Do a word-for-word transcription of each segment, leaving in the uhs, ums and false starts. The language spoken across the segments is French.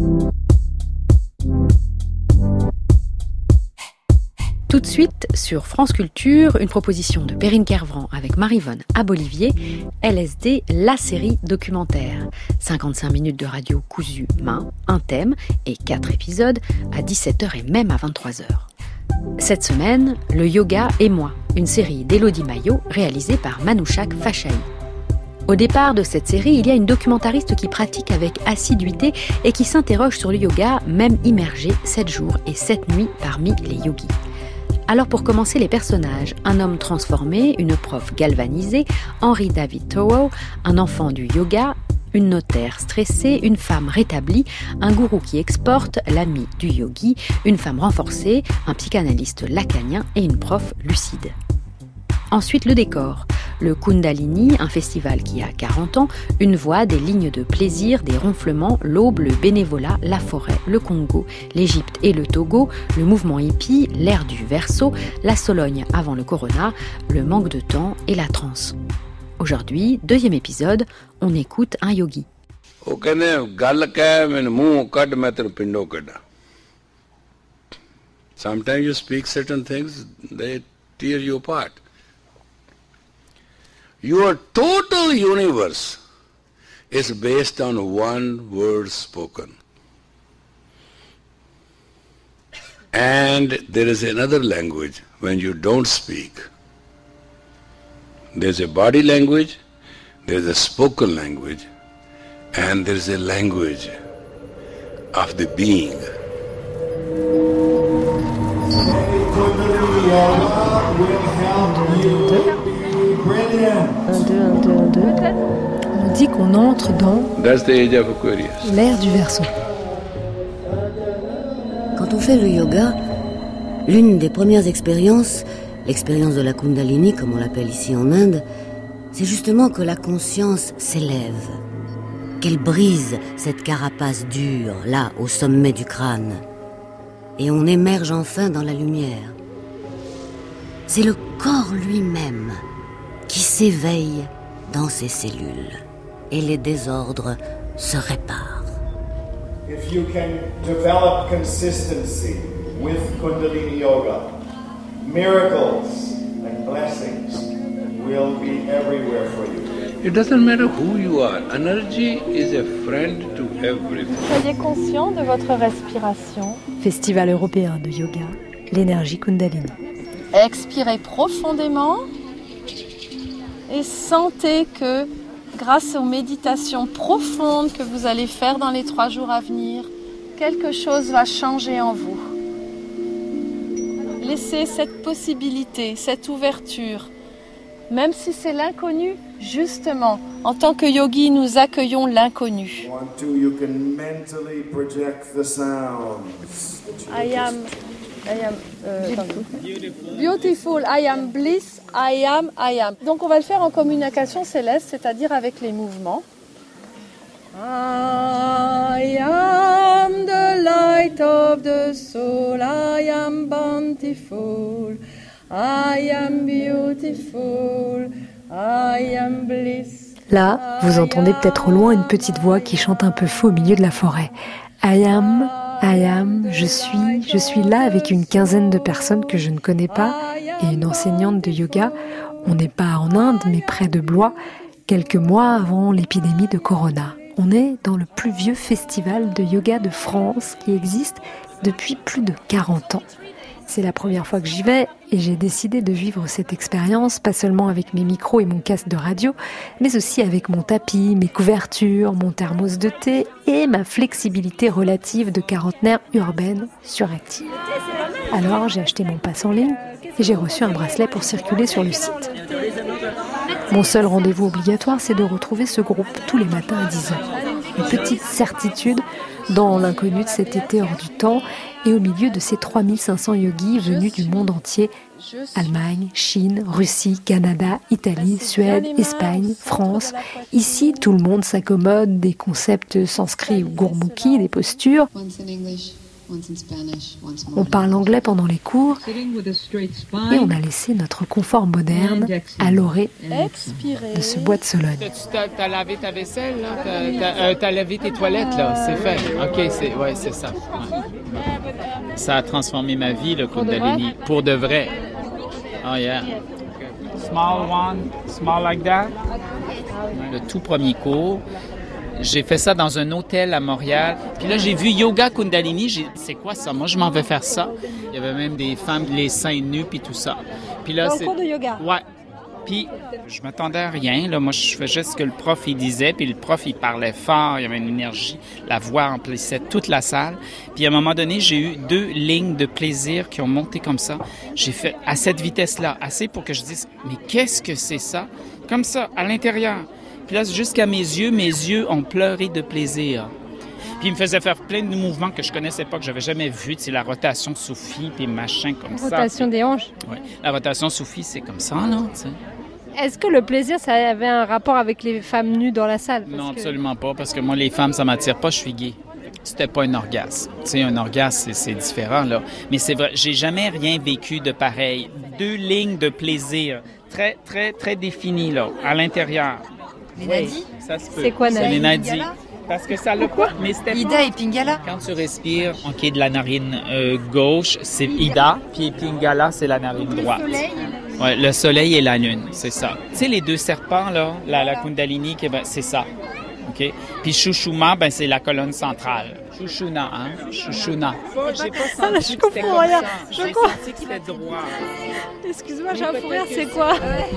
Tout de suite, sur France Culture, une proposition de Perrine Kervran avec Maryvonne Abolivier, L S D, la série documentaire. cinquante-cinq minutes de radio cousue main, un thème et quatre épisodes à dix-sept heures et même à vingt-trois heures. Cette semaine, le yoga et moi, une série d'Élodie Maillot réalisée par Manouchak Fachaï. Au départ de cette série, il y a une documentariste qui pratique avec assiduité et qui s'interroge sur le yoga, même immergée sept jours et sept nuits parmi les yogis. Alors pour commencer, les personnages, un homme transformé, une prof galvanisée, Henry David Thoreau, un enfant du yoga, une notaire stressée, une femme rétablie, un gourou qui exporte, l'ami du yogi, une femme renforcée, un psychanalyste lacanien et une prof lucide. Ensuite, le décor. Le Kundalini, un festival qui a quarante ans, une voix, des lignes de plaisir, des ronflements, l'aube, le bénévolat, la forêt, le Congo, l'Égypte et le Togo, le mouvement hippie, l'ère du verso, la Sologne avant le corona, le manque de temps et la transe. Aujourd'hui, deuxième épisode, on écoute un yogi. Sometimes you speak certain things, they tear you apart. Your total universe is based on one word spoken. And there is another language when you don't speak. There's a body language, there's a spoken language, and there's a language of the being. Un, deux, un, deux, un, deux. On dit qu'on entre dans l'ère du Verseau. Quand on fait le yoga, l'une des premières expériences, l'expérience de la Kundalini, comme on l'appelle ici en Inde, c'est justement que la conscience s'élève, qu'elle brise cette carapace dure, là, au sommet du crâne, et on émerge enfin dans la lumière. C'est le corps lui-même qui s'éveille dans ses cellules et les désordres se réparent. If you can develop consistency with Kundalini Yoga, miracles and blessings will be everywhere for you. It doesn't matter who you are. Energy is a friend to everything. Soyez conscient de votre respiration. Festival européen de yoga, l'énergie Kundalini. Expirez profondément et sentez que grâce aux méditations profondes que vous allez faire dans les trois jours à venir, quelque chose va changer en vous. Laissez cette possibilité, cette ouverture, même si c'est l'inconnu, justement, en tant que yogi, nous accueillons l'inconnu. One, two, you can mentally project the sounds. I am, I am, euh, beautiful. beautiful, I am bliss, I am, I am. Donc on va le faire en communication céleste, c'est-à-dire avec les mouvements. I am the light of the soul, I am bountiful, I am beautiful, I am bliss. Là, vous entendez peut-être au loin une petite voix qui chante un peu faux au milieu de la forêt. I am, I am, je suis, je suis là avec une quinzaine de personnes que je ne connais pas et une enseignante de yoga. On n'est pas en Inde, mais près de Blois, quelques mois avant l'épidémie de Corona. On est dans le plus vieux festival de yoga de France qui existe depuis plus de quarante ans. C'est la première fois que j'y vais et j'ai décidé de vivre cette expérience, pas seulement avec mes micros et mon casque de radio, mais aussi avec mon tapis, mes couvertures, mon thermos de thé et ma flexibilité relative de quarantenaire urbaine suractive. Alors j'ai acheté mon pass en ligne et j'ai reçu un bracelet pour circuler sur le site. Mon seul rendez-vous obligatoire, c'est de retrouver ce groupe tous les matins à dix heures. Une petite certitude dans l'inconnu de cet été hors du temps et au milieu de ces trois mille cinq cents yogis venus du monde entier. Allemagne, Chine, Russie, Canada, Italie, Suède, Espagne, France. Ici, tout le monde s'accommode des concepts sanskrits ou gourmukhi, des postures. On parle anglais pendant les cours et on a laissé notre confort moderne à l'orée de ce bois de Sologne. T'as, t'as lavé ta vaisselle, là? T'as, t'as, euh, t'as lavé tes toilettes, là? C'est fait. OK, c'est, ouais, c'est ça. Ouais. Ça a transformé ma vie, le Kundalini. Pour de vrai. Oh, yeah. Small one, small like that. Le tout premier cours. J'ai fait ça dans un hôtel à Montréal. Puis là, j'ai vu Yoga Kundalini. J'ai dit, c'est quoi ça? Moi, je m'en vais faire ça. Il y avait même des femmes, les seins nus, puis tout ça. Puis là, dans c'est... le cours de yoga? Ouais. Puis, je m'attendais à rien. Là. Moi, je faisais ce que le prof, il disait. Puis le prof, il parlait fort. Il y avait une énergie. La voix emplissait toute la salle. Puis à un moment donné, j'ai eu deux lignes de plaisir qui ont monté comme ça. J'ai fait à cette vitesse-là, assez pour que je dise, mais qu'est-ce que c'est ça? Comme ça, à l'intérieur. Puis là, jusqu'à mes yeux, mes yeux ont pleuré de plaisir. Puis il me faisait faire plein de mouvements que je connaissais pas, que j'avais jamais vus. C'est la rotation Soufi, puis machin comme la ça. Rotation des hanches? Oui. La rotation Soufi, c'est comme ça, là, tu sais. Est-ce que le plaisir, ça avait un rapport avec les femmes nues dans la salle? Parce non, que... absolument pas, parce que moi, les femmes, ça m'attire pas, je suis gay. C'était pas un orgasme. Tu sais, un orgasme, c'est, c'est différent, là. Mais c'est vrai, j'ai jamais rien vécu de pareil. Deux lignes de plaisir, très, très, très définies, là, à l'intérieur. Les nadis? Ça se peut. C'est quoi, C'est Nadi? les nadis. Parce que ça l'a pas. Mais c'était Ida pas... et Pingala? Quand tu respires, OK, de la narine euh, gauche, c'est Ida, puis Pingala, c'est la narine droite. Le soleil, ouais, le soleil et la lune, c'est ça. Tu sais, les deux serpents, là, la, la Kundalini, ben, c'est ça. OK? Puis Shushuma, ben, c'est la colonne centrale. Shushuna, hein? Shushuna. J'ai pas senti Ah, là, je comprends rien. Je J'ai comprends. senti que c'était droit. Excuse-moi, j'ai un fou rire, c'est quoi?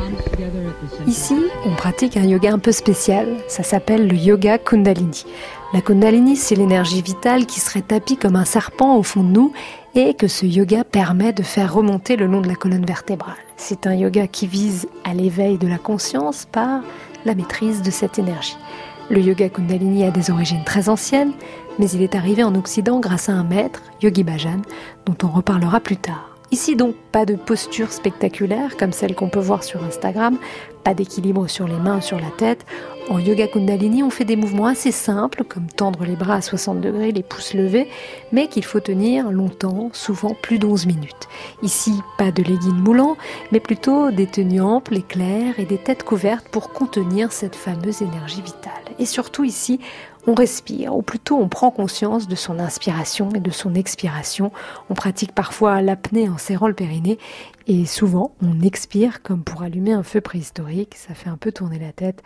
Ici, on pratique un yoga un peu spécial. Ça s'appelle le yoga Kundalini. La Kundalini, c'est l'énergie vitale qui serait tapie comme un serpent au fond de nous et que ce yoga permet de faire remonter le long de la colonne vertébrale. C'est un yoga qui vise à l'éveil de la conscience par la maîtrise de cette énergie. Le yoga Kundalini a des origines très anciennes, mais il est arrivé en Occident grâce à un maître, Yogi Bhajan, dont on reparlera plus tard. Ici donc, pas de posture spectaculaire comme celle qu'on peut voir sur Instagram, pas d'équilibre sur les mains ou sur la tête. En yoga Kundalini, on fait des mouvements assez simples, comme tendre les bras à soixante degrés, les pouces levés, mais qu'il faut tenir longtemps, souvent plus d'onze minutes. Ici, pas de leggings moulants, mais plutôt des tenues amples et claires et des têtes couvertes pour contenir cette fameuse énergie vitale. Et surtout ici, on respire, ou plutôt on prend conscience de son inspiration et de son expiration. On pratique parfois l'apnée en serrant le périnée et souvent on expire comme pour allumer un feu préhistorique. Ça fait un peu tourner la tête.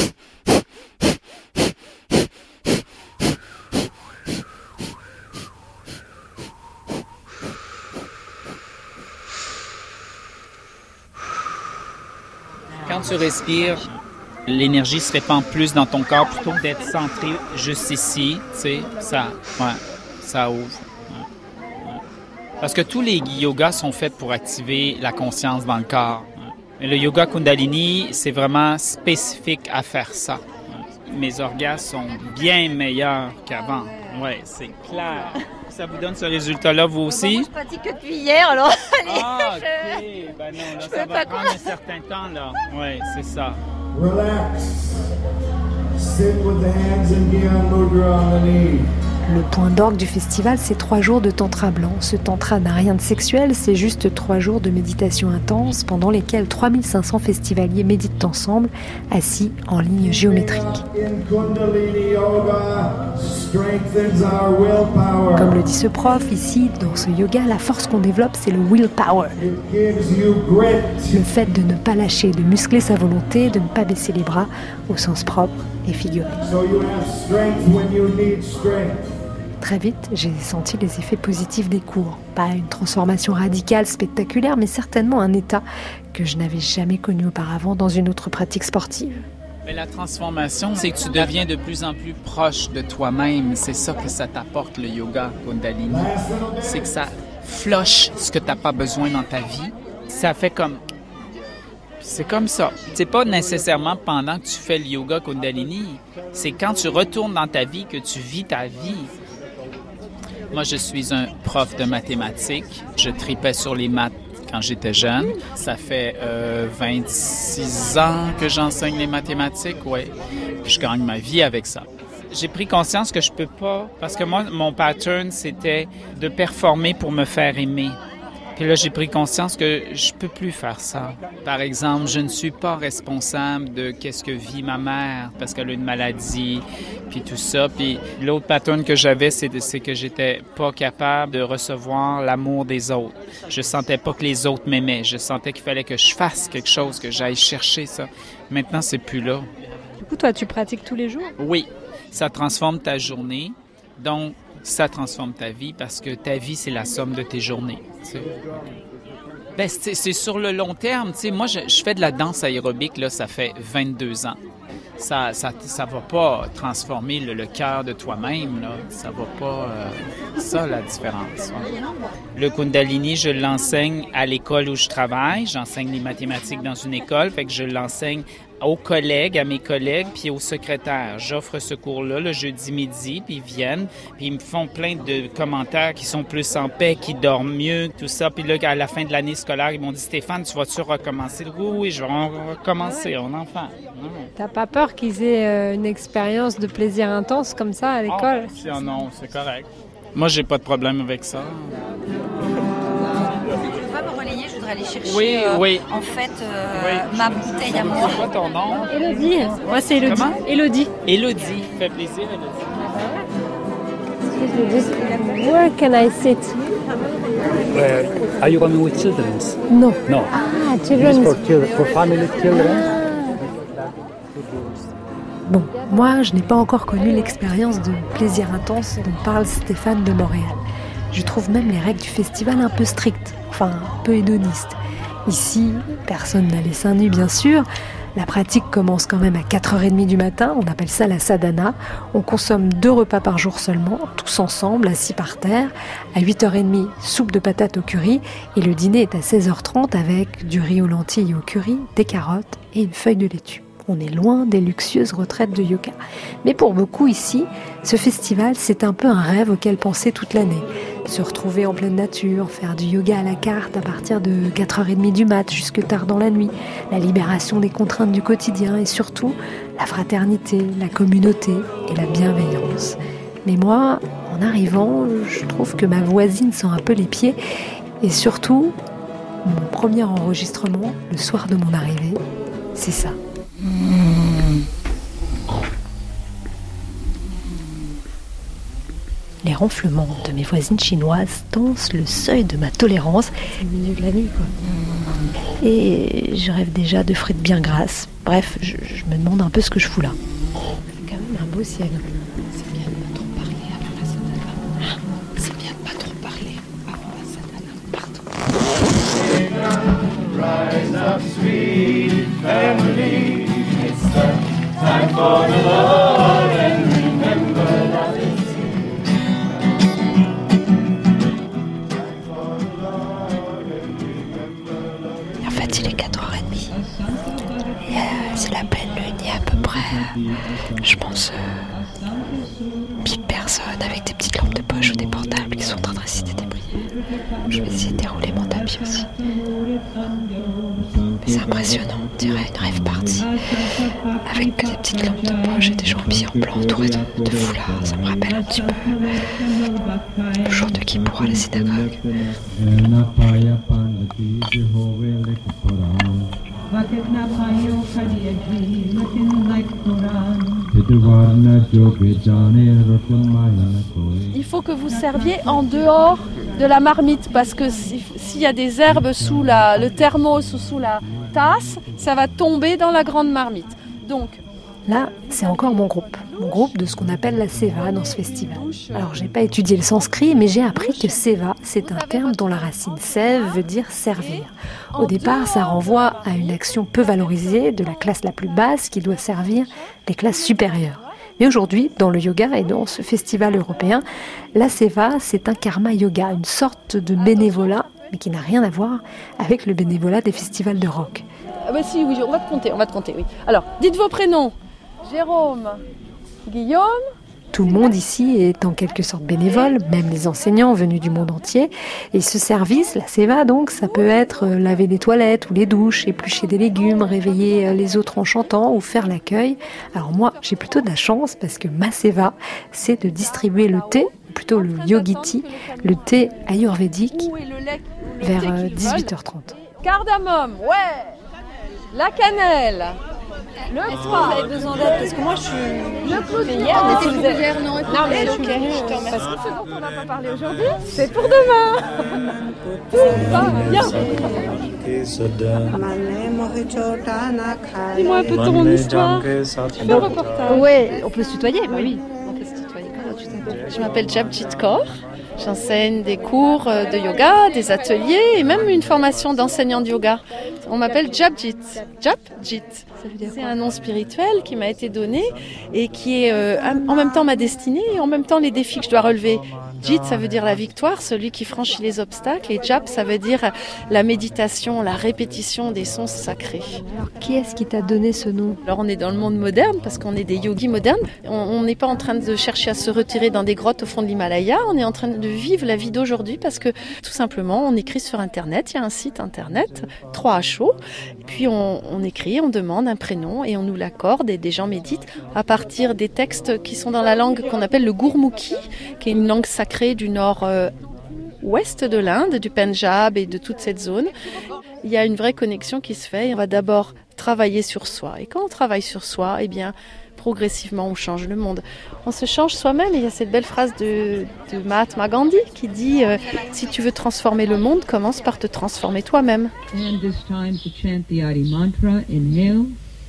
Quand tu respires, l'énergie se répand plus dans ton corps plutôt que d'être centré juste ici, tu sais, ça, ouais, ça ouvre. Ouais, ouais. Parce que tous les yogas sont faits pour activer la conscience dans le corps. Ouais. Et le yoga Kundalini, c'est vraiment spécifique à faire ça. Ouais. Mes orgasmes sont bien meilleurs qu'avant. Ouais, c'est clair. Ça vous donne ce résultat-là, vous aussi? Moi, je pratique que depuis hier, alors... Ah, OK. Ben non, là, ça va prendre un certain temps, là. Oui, c'est ça. Relax. Sit with the hands in Gyan Mudra on the knee. Le point d'orgue du festival, c'est trois jours de tantra blanc. Ce tantra n'a rien de sexuel, c'est juste trois jours de méditation intense pendant lesquels trois mille cinq cents festivaliers méditent ensemble, assis en ligne géométrique. Comme le dit ce prof, ici, dans ce yoga, la force qu'on développe, c'est le willpower. Le fait de ne pas lâcher, de muscler sa volonté, de ne pas baisser les bras, au sens propre et figuré. Très vite, j'ai senti les effets positifs des cours. Pas une transformation radicale, spectaculaire, mais certainement un état que je n'avais jamais connu auparavant dans une autre pratique sportive. Mais la transformation, c'est que tu deviens de plus en plus proche de toi-même. C'est ça que ça t'apporte, le yoga Kundalini. C'est que ça flush ce que tu n'as pas besoin dans ta vie. Ça fait comme... C'est comme ça. C'est pas nécessairement pendant que tu fais le yoga Kundalini. C'est quand tu retournes dans ta vie que tu vis ta vie. Moi, je suis un prof de mathématiques. Je tripais sur les maths quand j'étais jeune. Ça fait euh, vingt-six ans que j'enseigne les mathématiques, oui. Je gagne ma vie avec ça. j'ai pris conscience que je peux pas, parce que moi, mon pattern, c'était de performer pour me faire aimer. Puis là, j'ai pris conscience que je peux plus faire ça. Par exemple, je ne suis pas responsable de qu'est-ce que vit ma mère parce qu'elle a une maladie, puis tout ça. Puis l'autre pattern que j'avais, c'est, de, c'est que j'étais pas capable de recevoir l'amour des autres. Je sentais pas que les autres m'aimaient. Je sentais qu'il fallait que je fasse quelque chose, que j'aille chercher ça. Maintenant, c'est plus là. Du coup, toi, tu pratiques tous les jours? Oui, ça transforme ta journée. Donc, ça transforme ta vie parce que ta vie, c'est la somme de tes journées. Tu sais. Ben, c'est, c'est sur le long terme. Tu sais, moi, je, je fais de la danse aérobique, là, ça fait vingt-deux ans. Ça ça, ça va pas transformer le, le cœur de toi-même, là. Ça va pas... Euh, ça, la différence. Ouais. Le Kundalini, je l'enseigne à l'école où je travaille. J'enseigne les mathématiques dans une école, fait que je l'enseigne aux collègues, à mes collègues, puis aux secrétaires. J'offre ce cours-là le jeudi midi, puis ils viennent, puis ils me font plein de commentaires qui sont plus en paix, qui dorment mieux, tout ça. Puis là, à la fin de l'année scolaire, ils m'ont dit « Stéphane, tu vas-tu recommencer? » Oui, oui, je vais recommencer, on en fait. T'as pas peur qu'ils aient euh, une expérience de plaisir intense comme ça à l'école? Oh, non, c'est correct. Moi, j'ai pas de problème avec ça. Je voudrais aller chercher oui, euh, oui. en fait euh, oui. ma bouteille à moi. C'est quoi ton nom? Élodie. Moi, c'est Élodie. Comment? Élodie. Élodie. Fait plaisir, Élodie. Where can I sit? Uh, are you coming with children? No. No. Ah, This children. for children, for family children. Bon, moi, je n'ai pas encore connu l'expérience de plaisir intense dont parle Stéphane de Montréal. Je trouve même les règles du festival un peu strictes, enfin un peu hédonistes. Ici, personne n'a les seins nus bien sûr. La pratique commence quand même à quatre heures trente du matin, on appelle ça la sadhana. On consomme deux repas par jour seulement, tous ensemble, assis par terre. À huit heures trente, soupe de patates au curry. Et le dîner est à seize heures trente avec du riz aux lentilles au curry, des carottes et une feuille de laitue. On est loin des luxueuses retraites de yoga. Mais pour beaucoup ici, ce festival, c'est un peu un rêve auquel penser toute l'année. Se retrouver en pleine nature, faire du yoga à la carte à partir de quatre heures trente du mat jusque tard dans la nuit, la libération des contraintes du quotidien et surtout la fraternité, la communauté et la bienveillance. Mais moi, en arrivant, je trouve que ma voisine sent un peu les pieds et surtout, mon premier enregistrement, le soir de mon arrivée, c'est ça. Les ronflements de mes voisines chinoises tensent le seuil de ma tolérance. C'est le milieu de la nuit, quoi. Et je rêve déjà de frites bien grasses. Bref, je, je me demande un peu ce que je fous là. C'est quand même un beau ciel. C'est bien de pas trop parler avant la sadhana. C'est bien de pas trop parler avant la sadhana. Pardon. Rise up, sweet family. It's the time for the Lord and remember that it's il est quatre heures trente et euh, c'est la pleine lune, il y a à peu près, euh, je pense, euh, mille personnes avec des petites lampes de poche ou des portables qui sont en train de réciter des prières. Je vais essayer de dérouler mon tapis aussi. Mais c'est impressionnant, on dirait une rave party avec des petites lampes de poche et des gens habillés en blanc entourés de, de foulards. Ça me rappelle un petit peu le jour de Kippour à la synagogue. Il faut que vous serviez en dehors de la marmite parce que si, s'il y a des herbes sous la, le thermos ou sous la tasse, ça va tomber dans la grande marmite. Donc, là, c'est encore mon groupe, mon groupe de ce qu'on appelle la seva dans ce festival. Alors, j'ai pas étudié le sanskrit, mais j'ai appris que seva, c'est un terme dont la racine sève veut dire servir. Au départ, ça renvoie à une action peu valorisée de la classe la plus basse qui doit servir les classes supérieures. Mais aujourd'hui, dans le yoga et dans ce festival européen, la seva, c'est un karma yoga, une sorte de bénévolat, mais qui n'a rien à voir avec le bénévolat des festivals de rock. Ah bah si, oui, on va te compter, on va te compter, oui. Alors, dites vos prénoms. Jérôme, Guillaume, Tout le monde ici est en quelque sorte bénévole, même les enseignants venus du monde entier. Et ce service, la seva donc, ça peut être laver les toilettes ou les douches, éplucher des légumes, réveiller les autres en chantant ou faire l'accueil. Alors moi, j'ai plutôt de la chance parce que ma seva, c'est de distribuer le thé, plutôt le yogi tea, le thé ayurvédique, vers dix-huit heures trente. Cardamome, ouais. La cannelle. Le Est-ce que vous avez besoin d'aide? Parce que moi, je suis... Le clou de hier, oh, mais si vous avez... non, non, mais ok, je je te remercie. Ce dont on n'a pas parlé aujourd'hui, c'est pour demain. Tout va bien. Dis-moi un peu ton histoire. Le reportage. Oui, on peut se tutoyer, bah oui. On peut se tutoyer. Comment tu t'appelles? Je m'appelle Japjit Kaur. J'enseigne des cours de yoga, des ateliers et même une formation d'enseignant de yoga. On m'appelle Japjit. Japjit. C'est un nom spirituel qui m'a été donné et qui est euh, en même temps ma destinée et en même temps les défis que je dois relever. Jit, ça veut dire la victoire, celui qui franchit les obstacles. Et Jap, ça veut dire la méditation, la répétition des sons sacrés. Alors, qui est-ce qui t'a donné ce nom? Alors, on est dans le monde moderne parce qu'on est des yogis modernes. On n'est pas en train de chercher à se retirer dans des grottes au fond de l'Himalaya. On est en train de vivre la vie d'aujourd'hui parce que, tout simplement, on écrit sur Internet. Il y a un site Internet, trois H O. Et puis, on, on écrit, on demande un prénom et on nous l'accorde. Et des gens méditent à partir des textes qui sont dans la langue qu'on appelle le Gurmukhi, qui est une langue sacrée du nord-ouest de l'Inde, du Pendjab et de toute cette zone. Il y a une vraie connexion qui se fait. On va d'abord travailler sur soi. Et quand on travaille sur soi, eh bien, progressivement, on change le monde. On se change soi-même. Et il y a cette belle phrase de, de Mahatma Gandhi qui dit euh, « Si tu veux transformer le monde, commence par te transformer toi-même. » And this time to chant the Adi mantra. Inhale.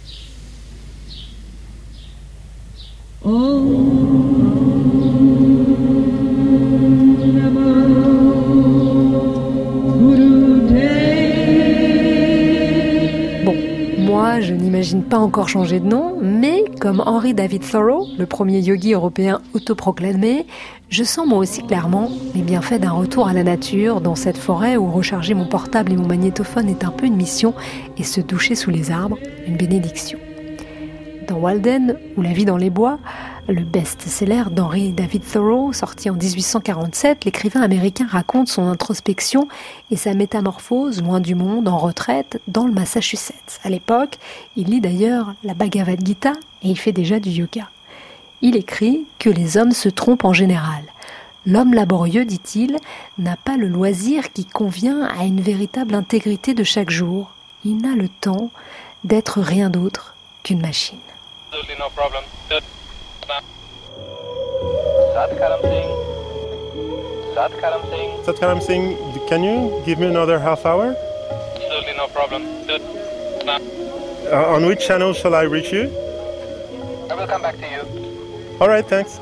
Bon, moi, je n'imagine pas encore changer de nom, mais comme Henry David Thoreau, le premier yogi européen autoproclamé, je sens moi aussi clairement les bienfaits d'un retour à la nature, dans cette forêt où recharger mon portable et mon magnétophone est un peu une mission et se doucher sous les arbres, une bénédiction. Dans Walden, ou La vie dans les bois, le best-seller d'Henry David Thoreau, sorti en dix-huit cent quarante-sept, l'écrivain américain raconte son introspection et sa métamorphose loin du monde, en retraite, dans le Massachusetts. À l'époque, il lit d'ailleurs la Bhagavad Gita et il fait déjà du yoga. Il écrit que les hommes se trompent en général. L'homme laborieux, dit-il, n'a pas le loisir qui convient à une véritable intégrité de chaque jour. Il n'a le temps d'être rien d'autre qu'une machine. No problem. Satkaram Singh. Satkaram Singh. Satkaram Singh, can you give me another half hour? Absolutely no problem. Uh, on which channel shall I reach you? I will come back to you. All right, thanks.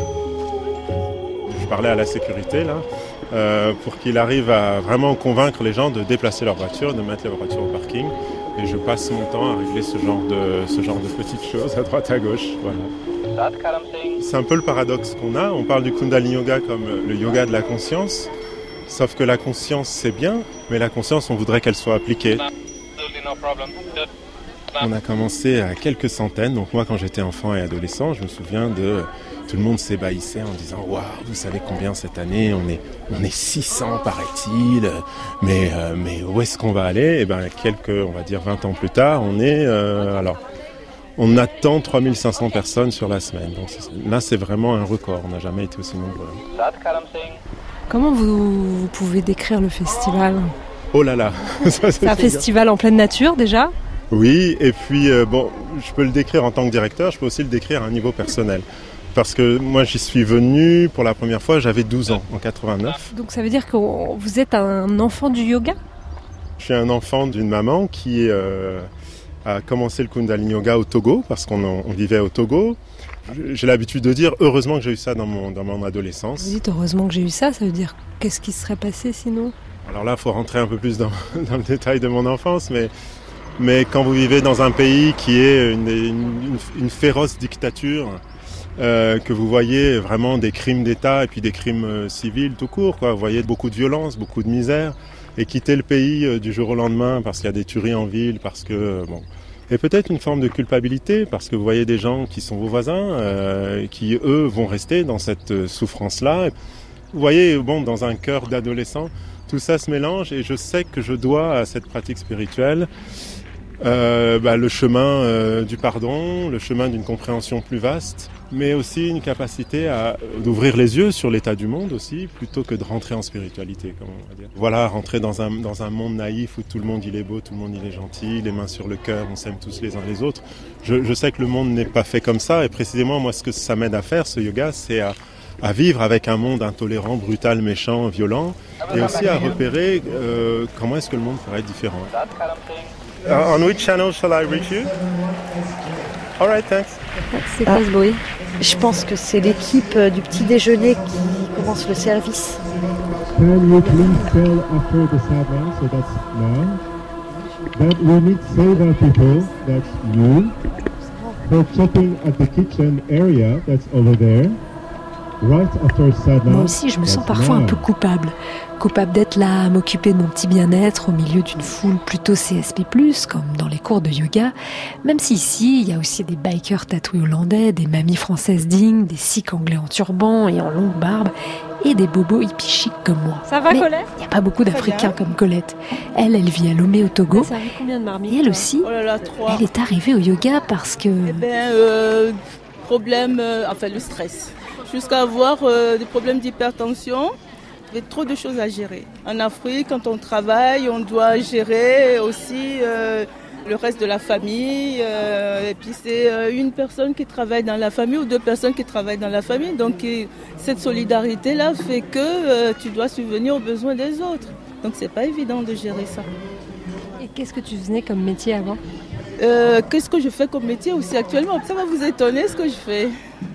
Je parlais à la sécurité là, euh, pour qu'il arrive à vraiment convaincre les gens de déplacer leur voiture, de mettre leur voiture au parking. Et je passe mon temps à régler ce genre de, ce genre de petites choses à droite à gauche. Voilà. C'est un peu le paradoxe qu'on a. On parle du Kundalini Yoga comme le yoga de la conscience. Sauf que la conscience, c'est bien, mais la conscience, on voudrait qu'elle soit appliquée. On a commencé à quelques centaines. Donc moi, quand j'étais enfant et adolescent, je me souviens de... Tout le monde s'ébahissait en disant « Waouh, vous savez combien cette année on est, on est six cents, paraît-il, mais, euh, mais où est-ce qu'on va aller ?» Et bien, quelques, on va dire vingt ans plus tard, on est... Euh, alors, on attend trois mille cinq cents personnes sur la semaine. Donc là, c'est vraiment un record. On n'a jamais été aussi nombreux. Comment vous, vous pouvez décrire le festival? Oh là là. Ça, c'est un festival en pleine nature, déjà? Oui, et puis, euh, bon, je peux le décrire en tant que directeur, je peux aussi le décrire à un niveau personnel. Parce que moi, j'y suis venu pour la première fois, j'avais douze ans, en quatre-vingt-neuf. Donc ça veut dire que vous êtes un enfant du yoga? Je suis un enfant d'une maman qui euh, a commencé le Kundalini Yoga au Togo, parce qu'on on vivait au Togo. J'ai l'habitude de dire, heureusement que j'ai eu ça dans mon, dans mon adolescence. Vous dites, heureusement que j'ai eu ça, ça veut dire, qu'est-ce qui serait passé sinon? Alors là, il faut rentrer un peu plus dans, dans le détail de mon enfance, mais, mais quand vous vivez dans un pays qui est une, une, une féroce dictature, Euh, que vous voyez vraiment des crimes d'État et puis des crimes euh, civils tout court, quoi. Vous voyez beaucoup de violence, beaucoup de misère, et quitter le pays euh, du jour au lendemain parce qu'il y a des tueries en ville, parce que euh, bon, Et peut-être une forme de culpabilité, parce que vous voyez des gens qui sont vos voisins, euh, qui eux vont rester dans cette souffrance-là. Vous voyez, bon, dans un cœur d'adolescent, tout ça se mélange et je sais que je dois à cette pratique spirituelle euh, bah, le chemin euh, du pardon, le chemin d'une compréhension plus vaste, mais aussi une capacité à d'ouvrir les yeux sur l'état du monde aussi, plutôt que de rentrer en spiritualité, comme on va dire. Voilà, rentrer dans un, dans un monde naïf où tout le monde il est beau, tout le monde il est gentil, les mains sur le cœur, on s'aime tous les uns les autres. Je, je sais que le monde n'est pas fait comme ça et précisément moi ce que ça m'aide à faire, ce yoga, c'est à à vivre avec un monde intolérant, brutal, méchant, violent, et aussi à repérer euh, comment est-ce que le monde pourrait être différent. Uh, on which channel shall I reach you? All right, thanks. C'est quoi ce bruit? Je pense que c'est l'équipe du petit déjeuner qui commence le service. Can you please tell after the sadhana, so that's now, that we need save our people, that's you, for checking at the kitchen area, that's over there. Moi aussi, je me sens parfois un peu coupable. Coupable d'être là, à m'occuper de mon petit bien-être au milieu d'une foule plutôt C S P plus, comme dans les cours de yoga. Même si ici, il y a aussi des bikers tatoués hollandais, des mamies françaises dignes, des sikhs anglais en turban et en longue barbe, et des bobos hippies chics comme moi. Ça va, mais Colette? Il n'y a pas beaucoup d'Africains comme Colette. Elle, elle vit à Lomé au Togo. Ça arrive combien de marmites? Et elle aussi, oh là là, trois. Elle est arrivée au yoga parce que... Eh bien, euh, problème, euh, enfin le stress. Jusqu'à avoir euh, des problèmes d'hypertension, il y a trop de choses à gérer. En Afrique, quand on travaille, on doit gérer aussi euh, le reste de la famille. Euh, et puis c'est euh, une personne qui travaille dans la famille ou deux personnes qui travaillent dans la famille. Donc et, cette solidarité-là fait que euh, tu dois subvenir aux besoins des autres. Donc c'est pas évident de gérer ça. Et qu'est-ce que tu faisais comme métier avant? euh, Qu'est-ce que je fais comme métier aussi actuellement? Ça va vous étonner ce que je fais.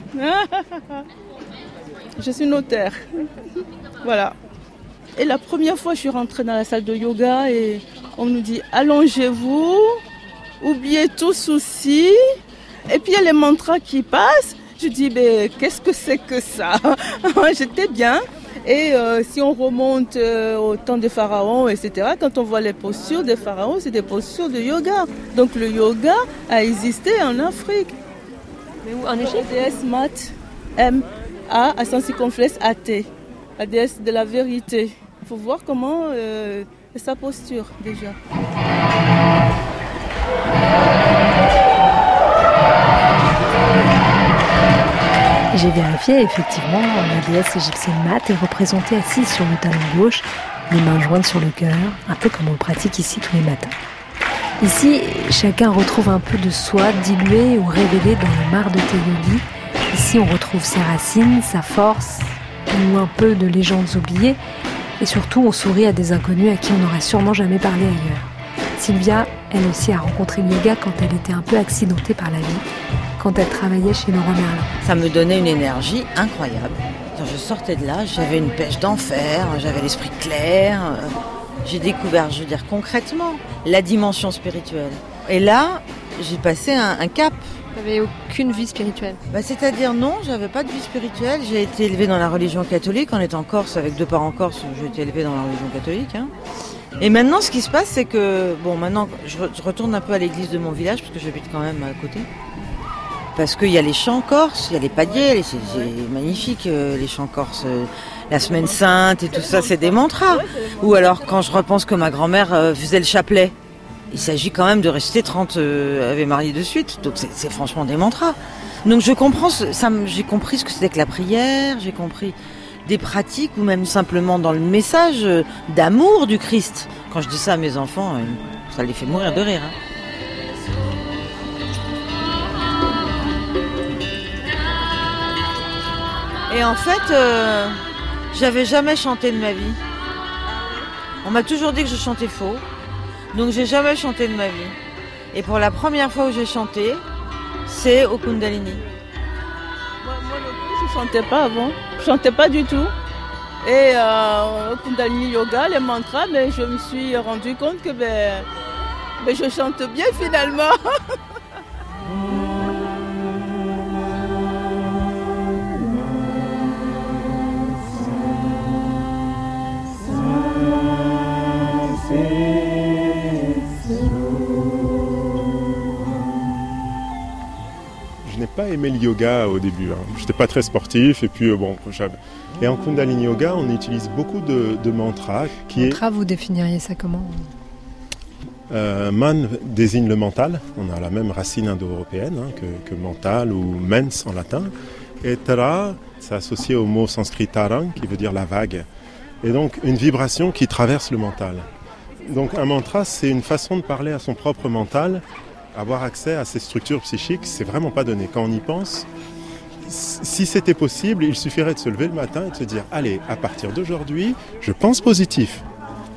Je suis notaire. Voilà. Et la première fois, je suis rentrée dans la salle de yoga et on nous dit allongez-vous, oubliez tout souci. Et puis il y a les mantras qui passent. Je dis mais qu'est-ce que c'est que ça? J'étais bien. Et euh, si on remonte euh, au temps des pharaons, et cetera, quand on voit les postures des pharaons, c'est des postures de yoga. Donc le yoga a existé en Afrique. Mais où, en Égypte? La déesse Mat, M, A, accent circonflexe, A, T. La déesse de la vérité. Il faut voir comment euh, sa posture déjà. J'ai vérifié, effectivement, la déesse égyptienne Mat est représentée assise sur le talon gauche, les mains jointes sur le cœur, un peu comme on le pratique ici tous les matins. Ici, chacun retrouve un peu de soi dilué ou révélé dans le mar de Théolie. Ici, on retrouve ses racines, sa force, ou un peu de légendes oubliées. Et surtout, on sourit à des inconnus à qui on n'aurait sûrement jamais parlé ailleurs. Sylvia, elle aussi, a rencontré le yoga quand elle était un peu accidentée par la vie, quand elle travaillait chez Leroy Merlin. Ça me donnait une énergie incroyable. Quand je sortais de là, j'avais une pêche d'enfer, j'avais l'esprit clair. J'ai découvert, je veux dire, concrètement, la dimension spirituelle. Et là, j'ai passé un, un cap. Tu n'avais aucune vie spirituelle? Bah, c'est-à-dire non, j'avais pas de vie spirituelle. J'ai été élevée dans la religion catholique. En étant corse, avec deux parents corses, j'ai été élevée dans la religion catholique. Hein. Et maintenant, ce qui se passe, c'est que, bon, maintenant, je, re- je retourne un peu à l'église de mon village, parce que j'habite quand même à côté. Parce qu'il y a les chants corses, il y a les padiers, c'est, c'est magnifique, euh, les chants corses. Euh, la semaine sainte et tout ça, c'est des mantras. Ou alors, quand je repense que ma grand-mère euh, faisait le chapelet, il s'agit quand même de réciter trente euh, Ave Maria de suite. Donc c'est, c'est franchement des mantras. Donc je comprends, ça, j'ai compris ce que c'était que la prière, j'ai compris des pratiques ou même simplement dans le message euh, d'amour du Christ. Quand je dis ça à mes enfants, euh, ça les fait mourir de rire. Hein. Et en fait, euh, j'avais jamais chanté de ma vie. On m'a toujours dit que je chantais faux. Donc j'ai jamais chanté de ma vie. Et pour la première fois où j'ai chanté, c'est au Kundalini. Moi, moi non plus, je chantais pas avant. Je chantais pas du tout. Et euh, au Kundalini Yoga, les mantras, ben, je me suis rendu compte que ben, ben, je chante bien finalement. pas aimé le yoga au début. Hein. J'étais pas très sportif et puis euh, bon, j'avais... Et en Kundalini Yoga, on utilise beaucoup de, de mantras. Qui Mantra, est... vous définiriez ça comment ? euh, Man désigne le mental. On a la même racine indo-européenne hein, que, que mental ou mens en latin. Et Tara, c'est associé au mot sanskrit tarang, qui veut dire la vague. Et donc une vibration qui traverse le mental. Donc un mantra, c'est une façon de parler à son propre mental. Avoir accès à ces structures psychiques, c'est vraiment pas donné. Quand on y pense, si c'était possible, il suffirait de se lever le matin et de se dire « Allez, à partir d'aujourd'hui, je pense positif. Euh, »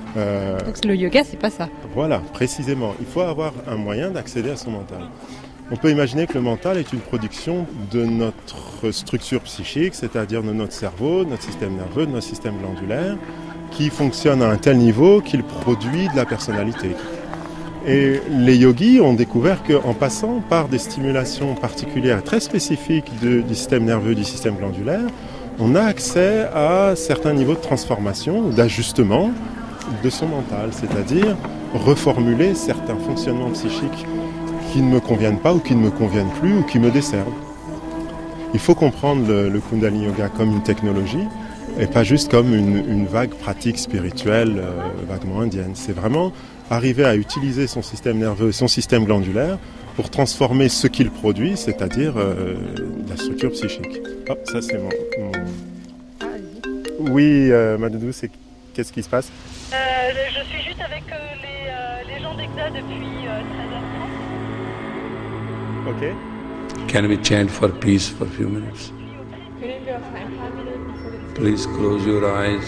Donc le yoga, c'est pas ça. Voilà, précisément. Il faut avoir un moyen d'accéder à son mental. On peut imaginer que le mental est une production de notre structure psychique, c'est-à-dire de notre cerveau, de notre système nerveux, de notre système glandulaire, qui fonctionne à un tel niveau qu'il produit de la personnalité. Et les yogis ont découvert qu'en passant par des stimulations particulières très spécifiques de, du système nerveux, du système glandulaire, on a accès à certains niveaux de transformation, d'ajustement de son mental, c'est-à-dire reformuler certains fonctionnements psychiques qui ne me conviennent pas ou qui ne me conviennent plus ou qui me desservent. Il faut comprendre le, le Kundalini Yoga comme une technologie et pas juste comme une, une vague pratique spirituelle euh, vaguement indienne. C'est vraiment arriver à utiliser son système nerveux et son système glandulaire pour transformer ce qu'il produit, c'est-à-dire euh, la structure psychique. Oh, ça c'est mon... mon... Oui, euh, Madoudou, c'est... qu'est-ce qui se passe ? euh, Je suis juste avec euh, les, euh, les gens d'E X A depuis euh, treize heures trente. Ok. Can we chant for peace for a few minutes? Please close your eyes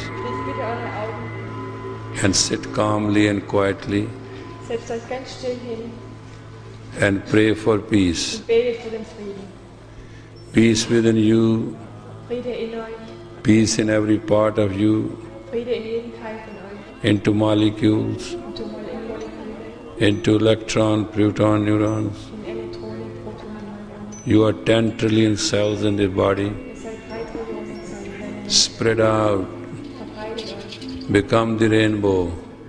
and sit calmly and quietly Setzt euch ganz still hin and pray for peace. und betet für den Frieden. Peace within you, Friede in euch, peace in every part of you, Friede in jedem Teil von euch, into molecules, und in Moleküle, into electron, proton, neurons. in Elektronen, Protonen, Neuronen. You are ten trillion cells in the body. Ihr seid drei Trillionen Zellen. Spread out, Verbreitet euch. become the rainbow.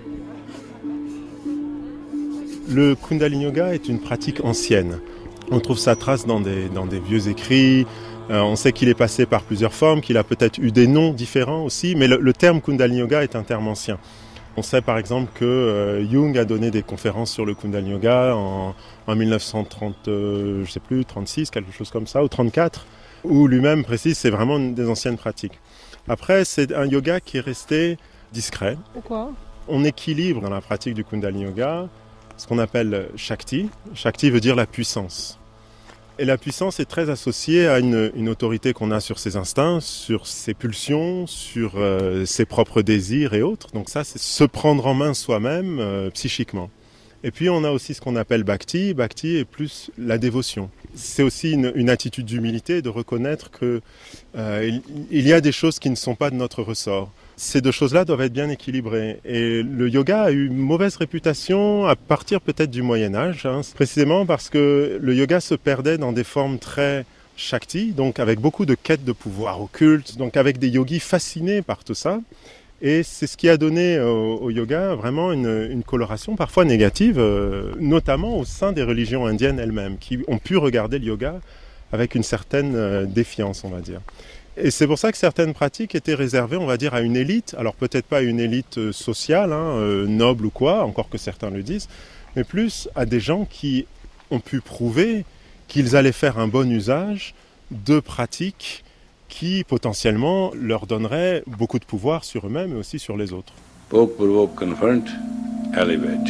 Le Kundalini Yoga est une pratique ancienne. On trouve sa trace dans des, dans des vieux écrits. Euh, on sait qu'il est passé par plusieurs formes, qu'il a peut-être eu des noms différents aussi, mais le, le terme Kundalini Yoga est un terme ancien. On sait par exemple que euh, Jung a donné des conférences sur le Kundalini Yoga en, en dix-neuf cent trente, euh, je sais plus, trente-six, quelque chose comme ça, ou trente-quatre, où lui-même précise que c'est vraiment une des anciennes pratiques. Après, c'est un yoga qui est resté discret. Pourquoi ? On équilibre dans la pratique du Kundalini Yoga ce qu'on appelle Shakti. Shakti veut dire la puissance. Et la puissance est très associée à une, une autorité qu'on a sur ses instincts, sur ses pulsions, sur euh, ses propres désirs et autres. Donc ça, c'est se prendre en main soi-même euh, psychiquement. Et puis on a aussi ce qu'on appelle Bhakti. Bhakti est plus la dévotion. C'est aussi une, une attitude d'humilité, de reconnaître qu'il euh, il y a des choses qui ne sont pas de notre ressort. Ces deux choses-là doivent être bien équilibrées. Et le yoga a eu une mauvaise réputation à partir peut-être du Moyen-Âge, hein, précisément parce que le yoga se perdait dans des formes très shakti, donc avec beaucoup de quêtes de pouvoir occulte, donc avec des yogis fascinés par tout ça. Et c'est ce qui a donné au, au yoga vraiment une, une coloration parfois négative, euh, notamment au sein des religions indiennes elles-mêmes, qui ont pu regarder le yoga avec une certaine euh, défiance, on va dire. Et c'est pour ça que certaines pratiques étaient réservées, on va dire, à une élite. Alors peut-être pas une élite sociale, hein, euh, noble ou quoi, encore que certains le disent, mais plus à des gens qui ont pu prouver qu'ils allaient faire un bon usage de pratiques qui potentiellement leur donneraient beaucoup de pouvoir sur eux-mêmes et aussi sur les autres. Poke, provoke, confront, elevate.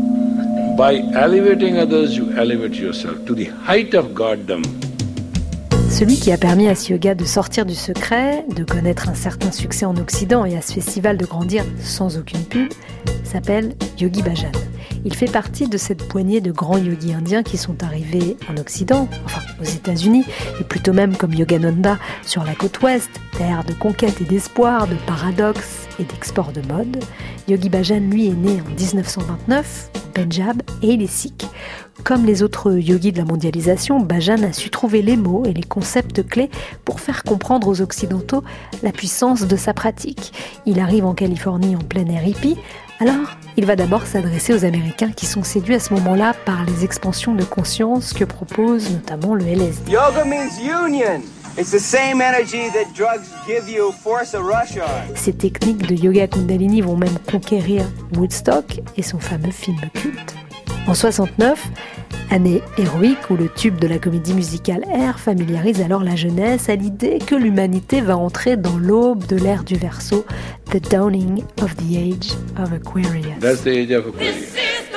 By elevating others, you elevate yourself to the height of goddom. Celui qui a permis à ce yoga de sortir du secret, de connaître un certain succès en Occident et à ce festival de grandir sans aucune pub, s'appelle Yogi Bhajan. Il fait partie de cette poignée de grands yogis indiens qui sont arrivés en Occident, enfin aux États-Unis, et plutôt même comme Yogananda sur la côte ouest, terre de conquête et d'espoir, de paradoxes et d'export de mode. Yogi Bhajan, lui, est né en dix-neuf cent vingt-neuf, au Pendjab, et il est sikh. Comme les autres yogis de la mondialisation, Bhajan a su trouver les mots et les concepts clés pour faire comprendre aux Occidentaux la puissance de sa pratique. il arrive en Californie en plein air hippie, alors il va d'abord s'adresser aux Américains qui sont séduits à ce moment-là par les expansions de conscience que propose notamment le L S D. Yoga means union. It's the same energy that drugs give you force a rush on. Ces techniques de yoga Kundalini vont même conquérir Woodstock et son fameux film culte. En soixante-neuf, année héroïque où le tube de la comédie musicale Air familiarise alors la jeunesse à l'idée que l'humanité va entrer dans l'aube de l'ère du Verseau, the dawning of the age of Aquarius. That's the age of Aquarius.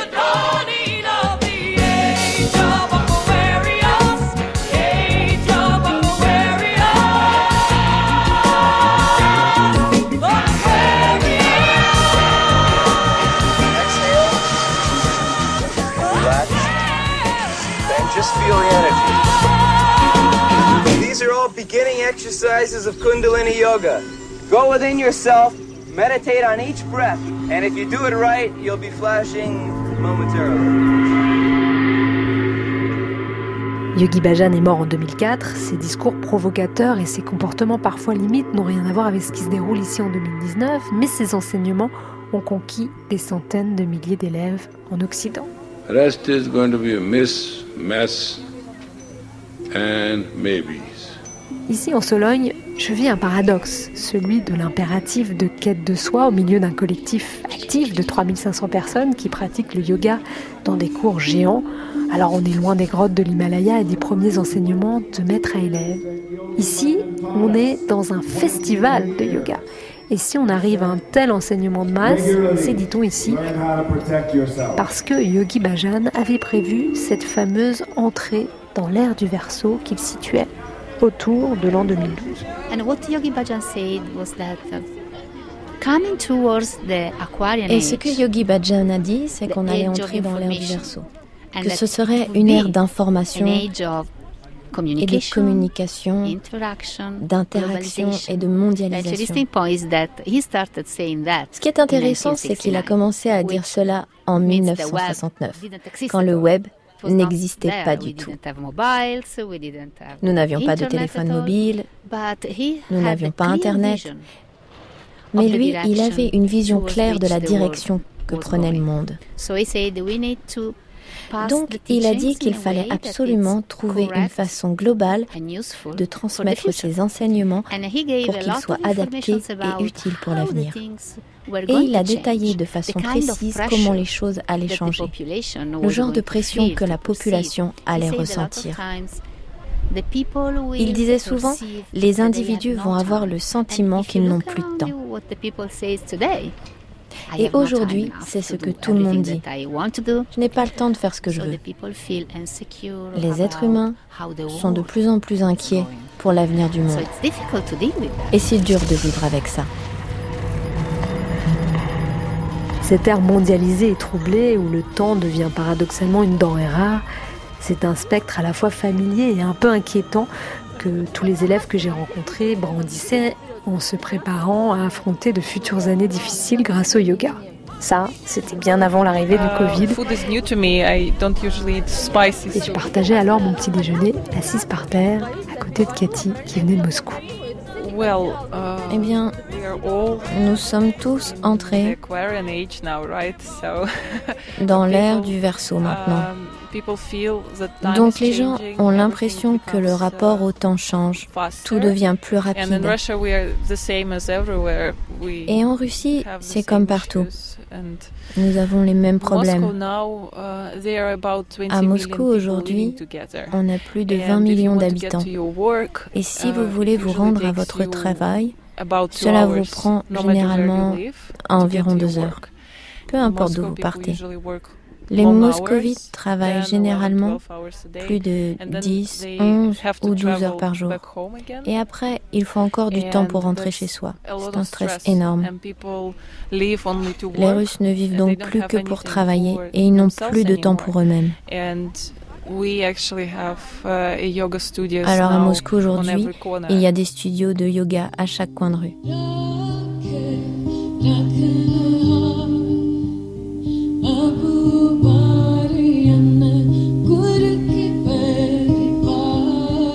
Just feel the energy. These are all beginning exercises of Kundalini Yoga. Go within yourself, meditate on each breath, and if you do it right, you'll be flashing momentarily. Yogi Bhajan est mort en deux mille quatre, ses discours provocateurs et ses comportements parfois limites n'ont rien à voir avec ce qui se déroule ici en deux mille dix-neuf, mais ses enseignements ont conquis des centaines de milliers d'élèves en Occident. The rest is going to be a miss, mess, and maybes. Ici en Sologne, je vis un paradoxe, celui de l'impératif de quête de soi au milieu d'un collectif actif de trois mille cinq cents personnes qui pratiquent le yoga dans des cours géants. Alors on est loin des grottes de l'Himalaya et des premiers enseignements de maître à élève. Ici, on est dans un festival de yoga. Et si on arrive à un tel enseignement de masse, c'est, dit-on ici, parce que Yogi Bhajan avait prévu cette fameuse entrée dans l'ère du Verseau qu'il situait autour de l'an deux mille douze. And what Yogi Bhajan said was that uh, coming towards the Aquarian Et ce que Yogi Bhajan a dit, c'est qu'on allait entrer dans l'ère du Verseau, que ce serait une ère d'information et de communication, d'interaction et de mondialisation. Ce qui est intéressant, c'est qu'il a commencé à dire cela en mille neuf cent soixante-neuf, quand le web n'existait pas du tout. Nous n'avions pas de téléphone mobile, nous n'avions pas Internet, mais lui, il avait une vision claire de la direction que prenait le monde. Donc, il a dit qu'il fallait absolument trouver une façon globale de transmettre ses enseignements pour qu'ils soient adaptés et utiles pour l'avenir. Et il a détaillé de façon précise comment les choses allaient changer, le genre de pression que la population allait ressentir. Il disait souvent, les individus vont avoir le sentiment qu'ils n'ont plus de temps. Et aujourd'hui, c'est ce que tout le monde dit. Je n'ai pas le temps de faire ce que je veux. Les êtres humains sont de plus en plus inquiets pour l'avenir du monde. Et c'est dur de vivre avec ça. Cette ère mondialisée et troublée, où le temps devient paradoxalement une denrée rare, c'est un spectre à la fois familier et un peu inquiétant que tous les élèves que j'ai rencontrés brandissaient en se préparant à affronter de futures années difficiles grâce au yoga. Ça, c'était bien avant l'arrivée du Covid. Et je partageais alors mon petit déjeuner assise par terre à côté de Cathy qui venait de Moscou. Eh bien, nous sommes tous entrés dans l'ère du Verseau maintenant. Donc les gens ont l'impression que le rapport au temps change, tout devient plus rapide. Et en Russie, c'est comme partout. Nous avons les mêmes problèmes. À Moscou aujourd'hui, on a plus de vingt millions d'habitants. Et si vous voulez vous rendre à votre travail, cela vous prend généralement environ deux heures, peu importe d'où vous partez. Les moscovites travaillent généralement plus de dix, onze ou douze heures par jour. Et après, il faut encore du temps pour rentrer chez soi. C'est un stress énorme. Les Russes ne vivent donc plus que pour travailler et ils n'ont plus de temps pour eux-mêmes. Alors à Moscou aujourd'hui, il y a des studios de yoga à chaque coin de rue.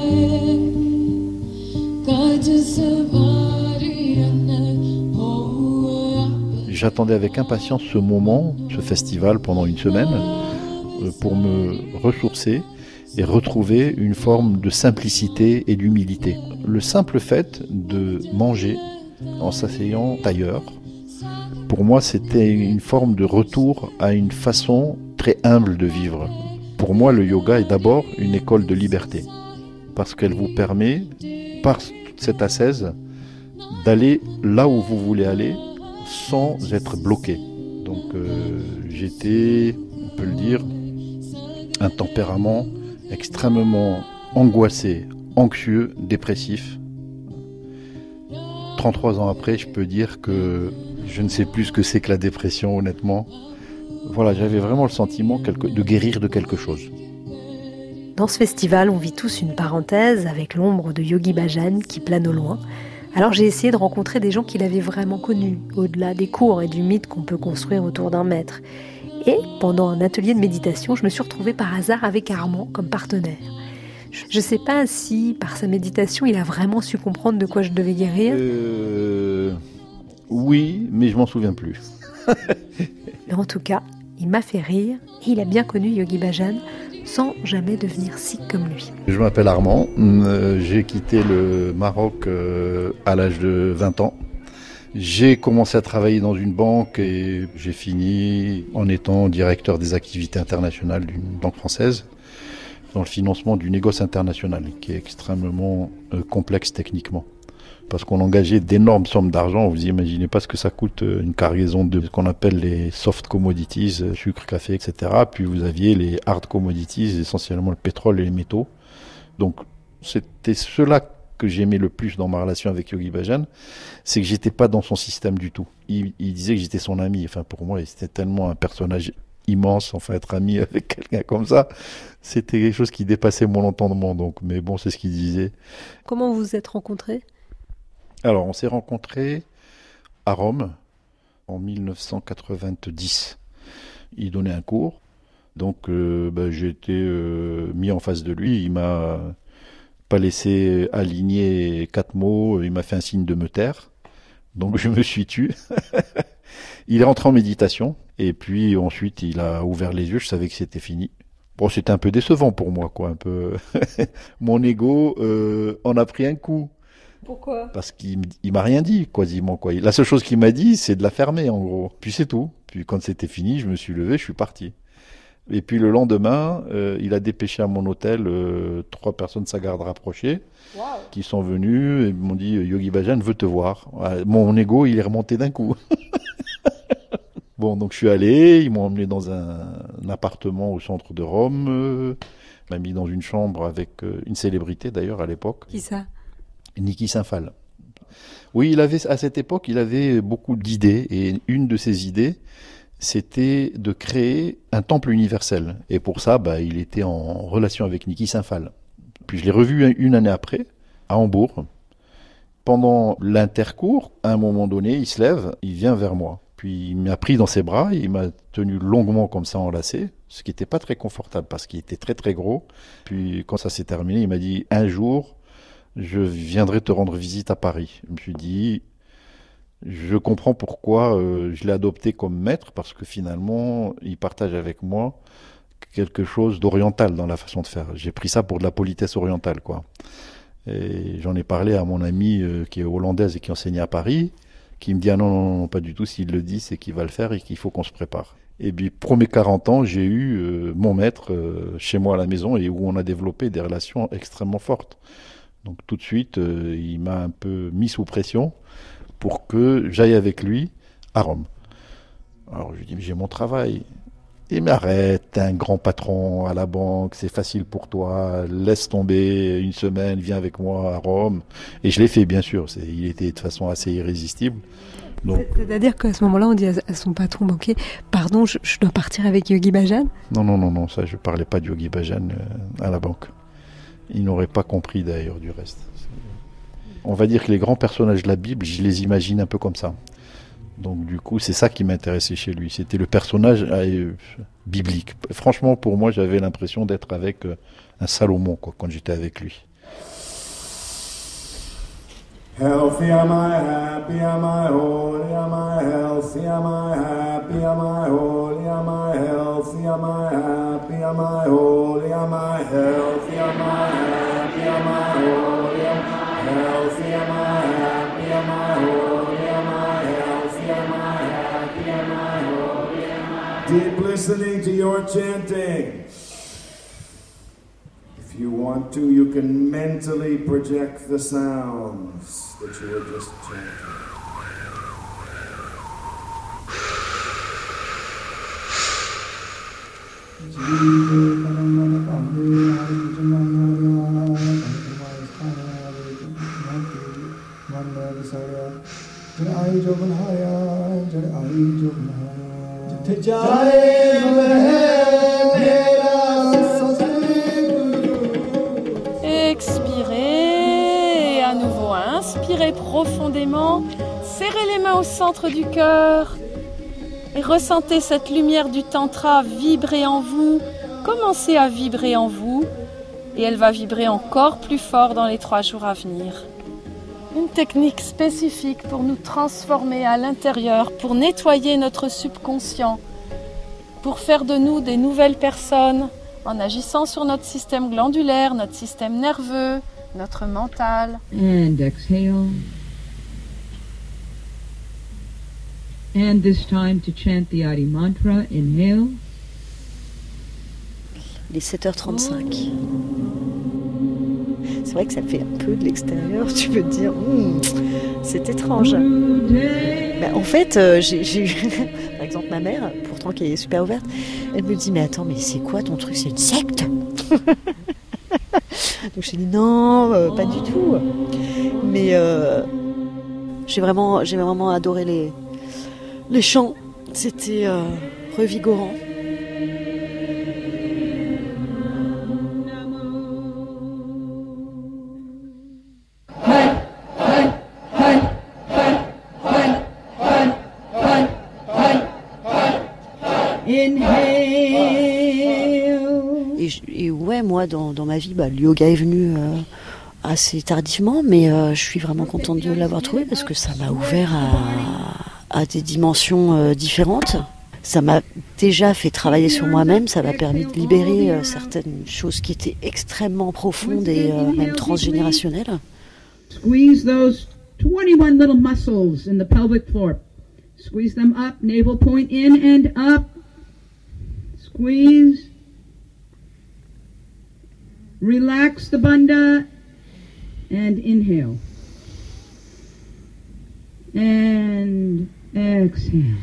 Just a body and J'attendais avec impatience ce moment, ce festival pendant une semaine, pour me ressourcer et retrouver une forme de simplicité et d'humilité. Le simple fait de manger en s'asseyant ailleurs, pour moi, c'était une forme de retour à une façon très humble de vivre. Pour moi, le yoga est d'abord une école de liberté, parce qu'elle vous permet, par toute cette ascèse, d'aller là où vous voulez aller sans être bloqué. Donc euh, j'étais, on peut le dire, un tempérament extrêmement angoissé, anxieux, dépressif. trente-trois ans après, je peux dire que je ne sais plus ce que c'est que la dépression, honnêtement. Voilà, j'avais vraiment le sentiment de guérir de quelque chose. Dans ce festival, on vit tous une parenthèse avec l'ombre de Yogi Bhajan qui plane au loin. Alors j'ai essayé de rencontrer des gens qui l'avaient vraiment connu, au-delà des cours et du mythe qu'on peut construire autour d'un maître. Et pendant un atelier de méditation, je me suis retrouvée par hasard avec Armand comme partenaire. Je ne sais pas si, par sa méditation, il a vraiment su comprendre de quoi je devais guérir. Euh... Oui, mais je m'en souviens plus. Mais en tout cas, il m'a fait rire et il a bien connu Yogi Bhajan sans jamais devenir sikh comme lui. Je m'appelle Armand, euh, j'ai quitté le Maroc euh, à l'âge de vingt ans. J'ai commencé à travailler dans une banque et j'ai fini en étant directeur des activités internationales d'une banque française dans le financement du négoce international qui est extrêmement euh, complexe techniquement. Parce qu'on engageait d'énormes sommes d'argent, vous imaginez pas ce que ça coûte une cargaison de ce qu'on appelle les soft commodities, sucre, café, et cetera. Puis vous aviez les hard commodities, essentiellement le pétrole et les métaux. Donc c'était cela que j'aimais le plus dans ma relation avec Yogi Bhajan, c'est que j'étais pas dans son système du tout. Il, il disait que j'étais son ami. Enfin pour moi, c'était tellement un personnage immense, enfin être ami avec quelqu'un comme ça, c'était quelque chose qui dépassait mon entendement. Donc, mais bon, c'est ce qu'il disait. Comment vous vous êtes rencontrés ? Alors, on s'est rencontrés à Rome en dix-neuf cent quatre-vingt-dix. Il donnait un cours, donc euh, ben, j'ai été euh, mis en face de lui. Il m'a pas laissé aligner quatre mots, il m'a fait un signe de me taire, donc je me suis tu. Il est rentré en méditation, et puis ensuite il a ouvert les yeux, je savais que c'était fini. Bon, c'était un peu décevant pour moi, quoi, un peu. Mon ego euh, en a pris un coup. Pourquoi ? Parce qu'il il m'a rien dit, quasiment, quoi. La seule chose qu'il m'a dit, c'est de la fermer, en gros. Puis c'est tout. Puis quand c'était fini, je me suis levé, je suis parti. Et puis le lendemain, euh, il a dépêché à mon hôtel euh, trois personnes de sa garde rapprochée, wow, qui sont venues et m'ont dit « Yogi Bhajan veut te voir ». Mon ego, il est remonté d'un coup. Bon, donc je suis allé, ils m'ont emmené dans un, un appartement au centre de Rome, euh, m'a mis dans une chambre avec euh, une célébrité d'ailleurs à l'époque. Qui ça ? Niki Saint-Phal. Oui, il avait, à cette époque, il avait beaucoup d'idées, et une de ses idées, c'était de créer un temple universel. Et pour ça, bah, il était en relation avec Niki Saint-Phal. Puis je l'ai revu une année après, à Hambourg. Pendant l'intercours, à un moment donné, il se lève, il vient vers moi. Puis il m'a pris dans ses bras, il m'a tenu longuement comme ça enlacé, ce qui n'était pas très confortable parce qu'il était très très gros. Puis quand ça s'est terminé, il m'a dit « Un jour, je viendrai te rendre visite à Paris ». Je me suis dit, je comprends pourquoi euh, je l'ai adopté comme maître, parce que finalement, il partage avec moi quelque chose d'oriental dans la façon de faire. J'ai pris ça pour de la politesse orientale, quoi. Et j'en ai parlé à mon amie euh, qui est hollandaise et qui enseignait à Paris, qui me dit « Ah non, non, non, pas du tout, s'il le dit, c'est qu'il va le faire et qu'il faut qu'on se prépare ». Et puis, pour mes quarante ans, j'ai eu euh, mon maître euh, chez moi à la maison et où on a développé des relations extrêmement fortes. Donc tout de suite, euh, il m'a un peu mis sous pression pour que j'aille avec lui à Rome. Alors je lui dis, mais j'ai mon travail. Il m'arrête, t'es un grand patron à la banque, c'est facile pour toi, laisse tomber une semaine, viens avec moi à Rome. Et je l'ai fait, bien sûr, c'est, il était de façon assez irrésistible. Donc... C'est-à-dire qu'à ce moment-là, on dit à son patron banquier, pardon, je, je dois partir avec Yogi Bhajan ? Non, non, non, non, ça, je parlais pas de Yogi Bhajan euh, à la banque. Il n'aurait pas compris d'ailleurs du reste. On va dire que les grands personnages de la Bible, je les imagine un peu comme ça. Donc du coup, c'est ça qui m'intéressait chez lui. C'était le personnage euh, biblique. Franchement, pour moi, j'avais l'impression d'être avec euh, un Salomon, quoi, quand j'étais avec lui. Healthy am I, happy am I, holy am I, healthy am I happy, am I holy, am I healthy, am I happy, am I holy, am I healthy, am I happy, am I holy, am I healthy, am I happy, am I holy, am I healthy, am I happy, am I holy, am I deep listening to your chanting. If you want to, you can mentally project the sounds that you were just chanting. Expirez et à nouveau inspirez profondément, serrez les mains au centre du cœur et ressentez cette lumière du tantra vibrer en vous. Commencez à vibrer en vous et elle va vibrer encore plus fort dans les trois jours à venir. Une technique spécifique pour nous transformer à l'intérieur, pour nettoyer notre subconscient, pour faire de nous des nouvelles personnes en agissant sur notre système glandulaire, notre système nerveux, notre mental. And exhale. And this time to chant the Adi Mantra. Inhale. Il est sept heures trente-cinq. C'est vrai que ça fait un peu de l'extérieur, tu peux te dire, mmm, c'est étrange. Ben, en fait, euh, j'ai, j'ai eu, par exemple, ma mère, pourtant qui est super ouverte, elle me dit, mais attends, mais c'est quoi ton truc, c'est une secte? Donc j'ai dit, non, euh, pas du tout. Mais euh, j'ai, vraiment, j'ai vraiment adoré les, les chants, c'était euh, revigorant. Et, et ouais, moi, dans, dans ma vie, bah, le yoga est venu euh, assez tardivement, mais euh, je suis vraiment contente de l'avoir trouvé parce que ça m'a ouvert à, à des dimensions euh, différentes. Ça m'a déjà fait travailler sur moi-même, ça m'a permis de libérer euh, certaines choses qui étaient extrêmement profondes et euh, même transgénérationnelles. Squeeze those twenty-one little muscles in the pelvic floor. Squeeze them up, navel point in and up. Squeeze. Relax the bandha and inhale. And exhale.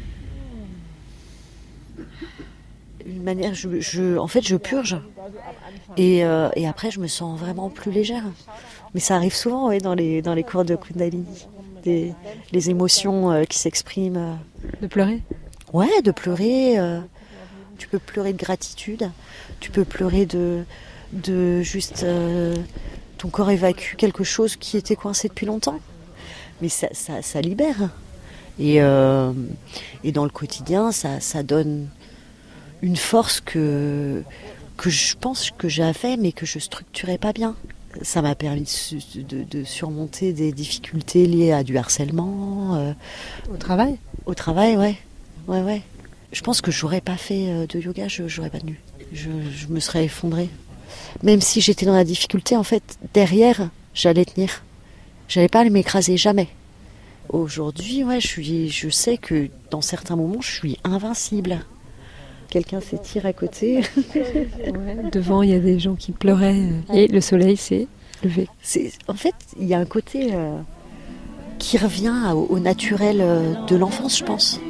Une manière, je, je, en fait, je purge. Et, euh, et après, je me sens vraiment plus légère. Mais ça arrive souvent, ouais, dans les, dans les cours de Kundalini. Des, les émotions euh, qui s'expriment. Euh. De pleurer ? Ouais, de pleurer. Euh, tu peux pleurer de gratitude. Tu peux pleurer de, de juste... Euh, ton corps évacue quelque chose qui était coincé depuis longtemps. Mais ça, ça, ça libère. Et, euh, et dans le quotidien, ça, ça donne une force que, que je pense que j'avais, mais que je structurais pas bien. Ça m'a permis de, de, de surmonter des difficultés liées à du harcèlement. Euh, au travail ? Au travail, ouais. ouais, ouais. Je pense que j'aurais pas fait de yoga, je j'aurais pas tenu. Je, je me serais effondrée. Même si j'étais dans la difficulté, en fait, derrière, j'allais tenir. J'allais pas aller m'écraser, jamais. Aujourd'hui, ouais, je suis, je sais que dans certains moments, je suis invincible. Quelqu'un s'étire à côté. Ouais, devant, il y a des gens qui pleuraient et le soleil s'est levé. C'est, en fait, il y a un côté euh, qui revient au, au naturel euh, de l'enfance, je pense.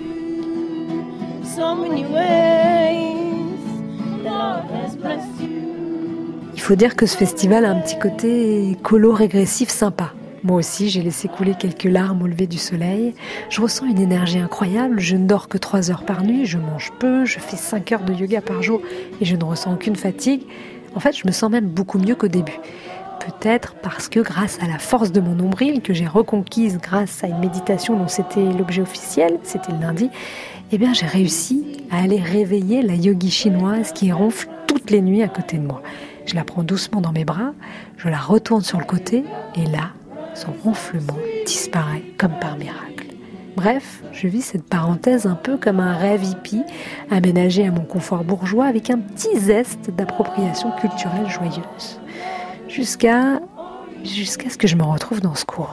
Il faut dire que ce festival a un petit côté colo-régressif sympa. Moi aussi, j'ai laissé couler quelques larmes au lever du soleil. Je ressens une énergie incroyable. Je ne dors que trois heures par nuit, je mange peu, je fais cinq heures de yoga par jour et je ne ressens aucune fatigue. En fait, je me sens même beaucoup mieux qu'au début. Peut-être parce que grâce à la force de mon nombril, que j'ai reconquise grâce à une méditation dont c'était l'objet officiel, c'était le lundi, eh bien, j'ai réussi à aller réveiller la yogi chinoise qui ronfle toutes les nuits à côté de moi. Je la prends doucement dans mes bras, je la retourne sur le côté et là, son ronflement disparaît comme par miracle. Bref, je vis cette parenthèse un peu comme un rêve hippie, aménagé à mon confort bourgeois avec un petit zeste d'appropriation culturelle joyeuse. Jusqu'à... jusqu'à ce que je me retrouve dans ce cours.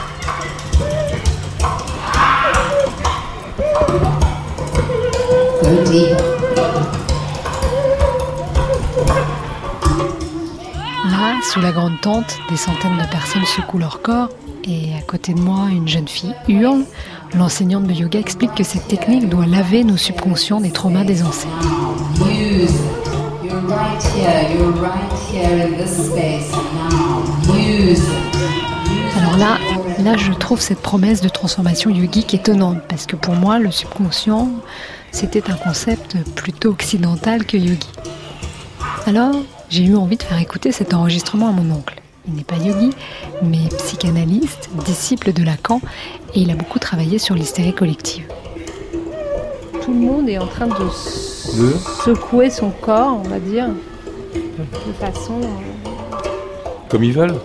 Là, sous la grande tente, des centaines de personnes secouent leur corps et à côté de moi, une jeune fille hurle. L'enseignante de yoga explique que cette technique doit laver nos subconscients des traumas des ancêtres. Alors là, là, je trouve cette promesse de transformation yogique étonnante parce que pour moi, le subconscient, c'était un concept plutôt occidental que yogi. Alors, j'ai eu envie de faire écouter cet enregistrement à mon oncle. Il n'est pas yogi, mais psychanalyste, disciple de Lacan, et il a beaucoup travaillé sur l'hystérie collective. Tout le monde est en train de de... secouer son corps, on va dire, de façon... Comme ils veulent.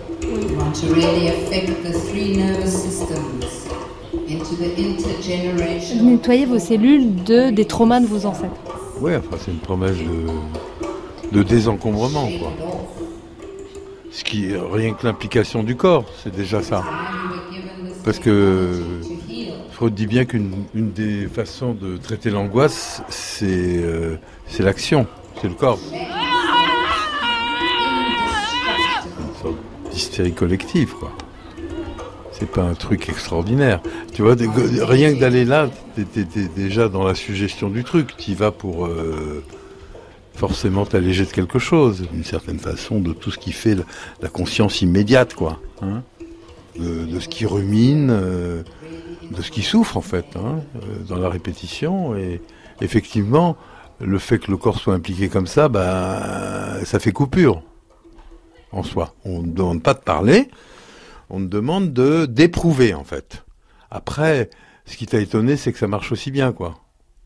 Nettoyez vos cellules de, des traumas de vos ancêtres. Oui, enfin, c'est une promesse de, de désencombrement, quoi. Ce qui, rien que l'implication du corps, c'est déjà ça. Parce que Freud dit bien qu'une une des façons de traiter l'angoisse, c'est, euh, c'est l'action, c'est le corps. Une sorte d'hystérie collective, quoi. C'est pas un truc extraordinaire. Tu vois, rien que d'aller là, t'es, t'es, t'es déjà dans la suggestion du truc. T'y vas pour... Euh, forcément t'alléger de quelque chose, d'une certaine façon, de tout ce qui fait la, la conscience immédiate, quoi. Hein, de, de ce qui rumine, euh, de ce qui souffre, en fait, hein, euh, dans la répétition. Et effectivement, le fait que le corps soit impliqué comme ça, bah, ça fait coupure, en soi. On ne demande pas de parler, on ne demande de, d'éprouver, en fait. Après, ce qui t'a étonné, c'est que ça marche aussi bien, quoi.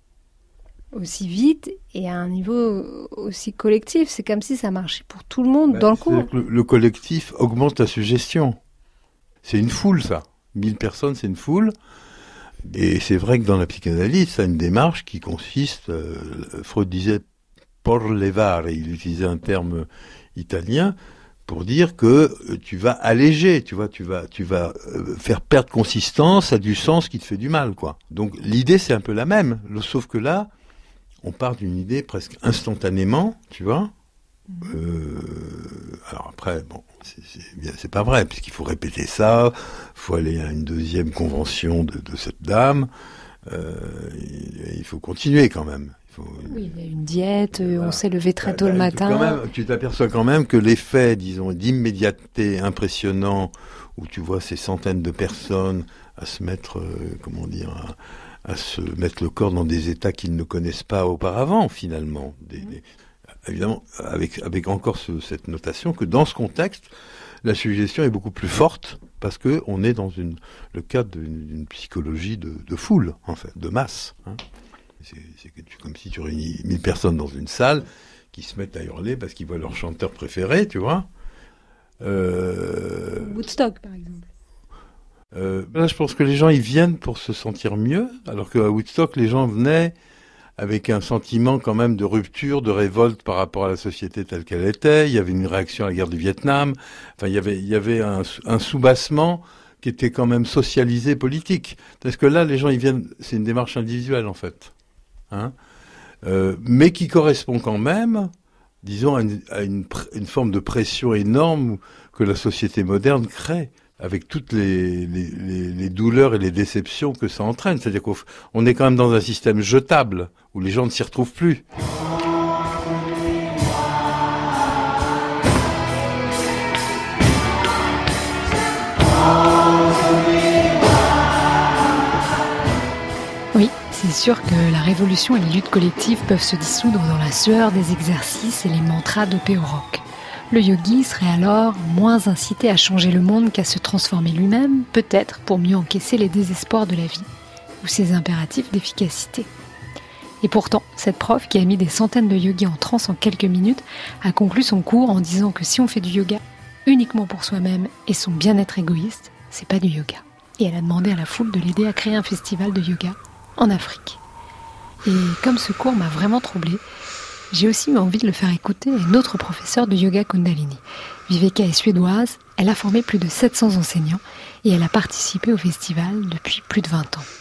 Aussi vite et à un niveau aussi collectif. C'est comme si ça marchait pour tout le monde, bah, dans le cours. Le, le collectif augmente la suggestion. C'est une foule, ça. Mille personnes, c'est une foule. Et c'est vrai que dans la psychanalyse, ça a une démarche qui consiste, euh, Freud disait « por levare », il utilisait un terme italien pour dire que tu vas alléger, tu vois, tu vas, tu vas faire perdre consistance à du sens qui te fait du mal, quoi. Donc l'idée, c'est un peu la même, sauf que là, on part d'une idée presque instantanément, tu vois. Euh, alors après, bon, c'est, c'est, c'est pas vrai, puisqu'il faut répéter ça, il faut aller à une deuxième convention de, de cette dame, euh, il, il faut continuer quand même. Il faut, oui, il y a une diète, voilà. On s'est levé très tôt bah, le matin. Quand même, tu t'aperçois quand même que l'effet, disons, d'immédiateté impressionnant, où tu vois ces centaines de personnes à se mettre, euh, comment dire... À, à se mettre le corps dans des états qu'ils ne connaissent pas auparavant, finalement. Des, des, évidemment, avec, avec encore ce, cette notation que dans ce contexte, la suggestion est beaucoup plus forte parce qu'on est dans une, le cadre d'une, d'une psychologie de, de foule, en fait, de masse. Hein. C'est, c'est comme si tu réunis mille personnes dans une salle qui se mettent à hurler parce qu'ils voient leur chanteur préféré, tu vois. Euh... Woodstock, par exemple. Euh, là, je pense que les gens, ils viennent pour se sentir mieux, alors qu'à Woodstock, les gens venaient avec un sentiment quand même de rupture, de révolte par rapport à la société telle qu'elle était. Il y avait une réaction à la guerre du Vietnam. Enfin, il y avait, il y avait un, un soubassement qui était quand même socialisé, politique. Parce que là, les gens, ils viennent, c'est une démarche individuelle, en fait. Hein, euh, mais qui correspond quand même, disons, à une, à une, une forme de pression énorme que la société moderne crée, avec toutes les, les, les, les douleurs et les déceptions que ça entraîne. C'est-à-dire qu'on est quand même dans un système jetable, où les gens ne s'y retrouvent plus. Oui, c'est sûr que la révolution et les luttes collectives peuvent se dissoudre dans la sueur des exercices et les mantras dopés au rock. Le yogi serait alors moins incité à changer le monde qu'à se transformer lui-même, peut-être pour mieux encaisser les désespoirs de la vie, ou ses impératifs d'efficacité. Et pourtant, cette prof, qui a mis des centaines de yogis en transe en quelques minutes, a conclu son cours en disant que si on fait du yoga uniquement pour soi-même et son bien-être égoïste, c'est pas du yoga. et elle a demandé à la foule de l'aider à créer un festival de yoga en Afrique. Et comme ce cours m'a vraiment troublée, j'ai aussi eu envie de le faire écouter à une autre professeure de yoga Kundalini. Viveka est suédoise, elle a formé plus de sept cents enseignants et elle a participé au festival depuis plus de vingt ans.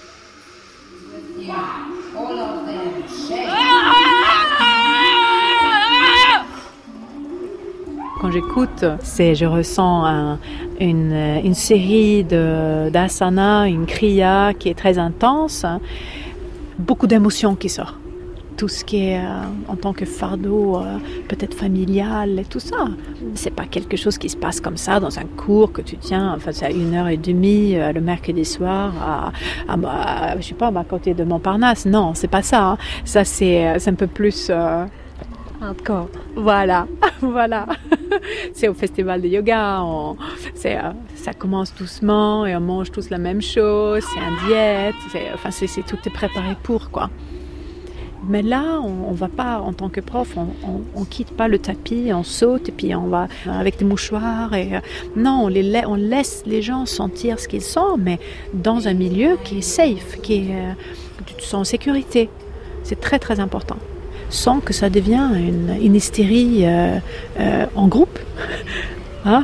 Quand j'écoute, c'est, je ressens un, une, une série de, d'asanas, une kriya qui est très intense, beaucoup d'émotions qui sortent. Tout ce qui est euh, en tant que fardeau, euh, peut-être familial et tout ça. C'est pas quelque chose qui se passe comme ça dans un cours que tu tiens, enfin c'est à une heure et demie euh, le mercredi soir à, à, à, je sais pas, à côté de Montparnasse. Non, c'est pas ça. Hein. Ça c'est, c'est un peu plus euh, hardcore. Voilà, voilà. C'est au festival de yoga. On, c'est, euh, ça commence doucement et on mange tous la même chose. C'est un diète. C'est, enfin c'est, c'est tout est préparé pour quoi. Mais là, on ne va pas, en tant que prof, on ne quitte pas le tapis, on saute et puis on va avec des mouchoirs. Et, euh, non, on, les, on laisse les gens sentir ce qu'ils sentent, mais dans un milieu qui est safe, qui est, euh, tu te sens en sécurité. C'est très très important. Sans que ça devienne une, une hystérie euh, euh, en groupe. Hein?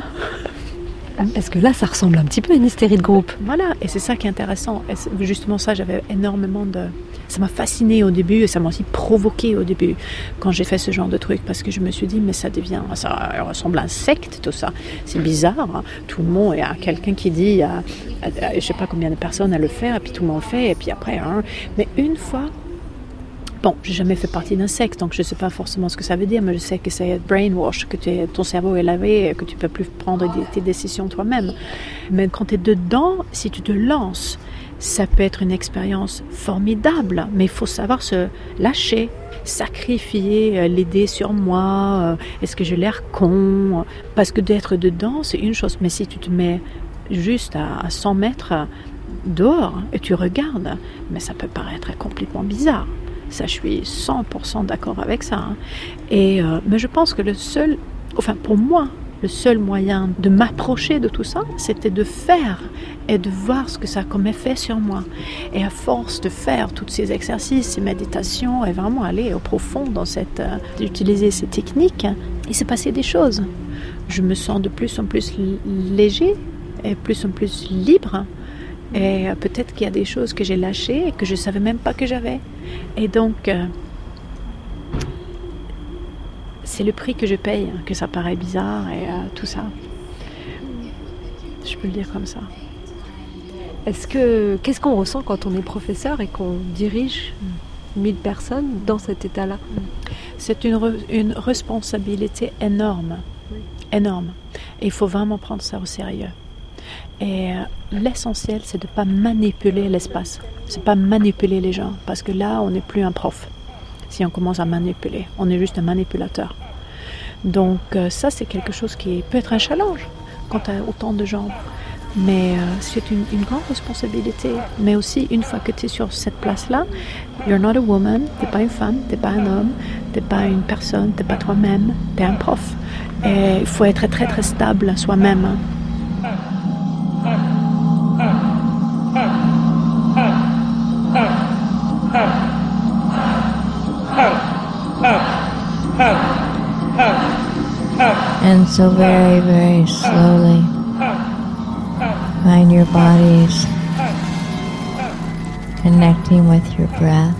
Parce que là, ça ressemble un petit peu à une hystérie de groupe. Voilà, et c'est ça qui est intéressant. Et justement ça, j'avais énormément de... Ça m'a fasciné au début et ça m'a aussi provoqué au début quand j'ai fait ce genre de truc parce que je me suis dit mais ça devient, ça ressemble à un secte tout ça, c'est bizarre, hein. Tout le monde, il y a quelqu'un qui dit, à, à, à, je sais pas combien de personnes à le faire et puis tout le monde le fait et puis après, hein. Mais une fois, bon, j'ai jamais fait partie d'un secte donc je sais pas forcément ce que ça veut dire mais je sais que c'est brainwash, que tu es, ton cerveau est lavé et que tu peux plus prendre des, tes décisions toi-même. Mais quand tu es dedans, si tu te lances, ça peut être une expérience formidable, mais il faut savoir se lâcher, sacrifier l'idée sur moi, est-ce que j'ai l'air con? Parce que d'être dedans, c'est une chose, mais si tu te mets juste à cent mètres dehors et tu regardes, mais ça peut paraître complètement bizarre. Ça, je suis cent pour cent d'accord avec ça. Hein. Et, euh, mais je pense que le seul, enfin pour moi, le seul moyen de m'approcher de tout ça, c'était de faire et de voir ce que ça a comme effet sur moi. Et à force de faire tous ces exercices, ces méditations, et vraiment aller au profond dans cette, euh, d'utiliser ces techniques, il s'est passé des choses. Je me sens de plus en plus léger et de plus en plus libre. Et euh, peut-être qu'il y a des choses que j'ai lâchées et que je ne savais même pas que j'avais. Et donc... Euh, c'est le prix que je paye, que ça paraît bizarre et euh, tout ça. Je peux le dire comme ça. Est-ce que, qu'est-ce qu'on ressent quand on est professeur et qu'on dirige mille personnes dans cet état-là? C'est une, re, une responsabilité énorme, oui. énorme. Et il faut vraiment prendre ça au sérieux. Et euh, l'essentiel, c'est de ne pas manipuler l'espace. C'est pas manipuler les gens, parce que là, on n'est plus un prof. Si on commence à manipuler, on est juste un manipulateur. Donc euh, ça, c'est quelque chose qui peut être un challenge quand tu as autant de gens. Mais euh, c'est une, une grande responsabilité. Mais aussi, une fois que tu es sur cette place-là, you're not a woman, tu n'es pas une femme, tu n'es pas un homme, tu n'es pas une personne, tu n'es pas toi-même, tu es un prof. Et il faut être très très stable soi-même. And so very, very slowly, find your bodies connecting with your breath.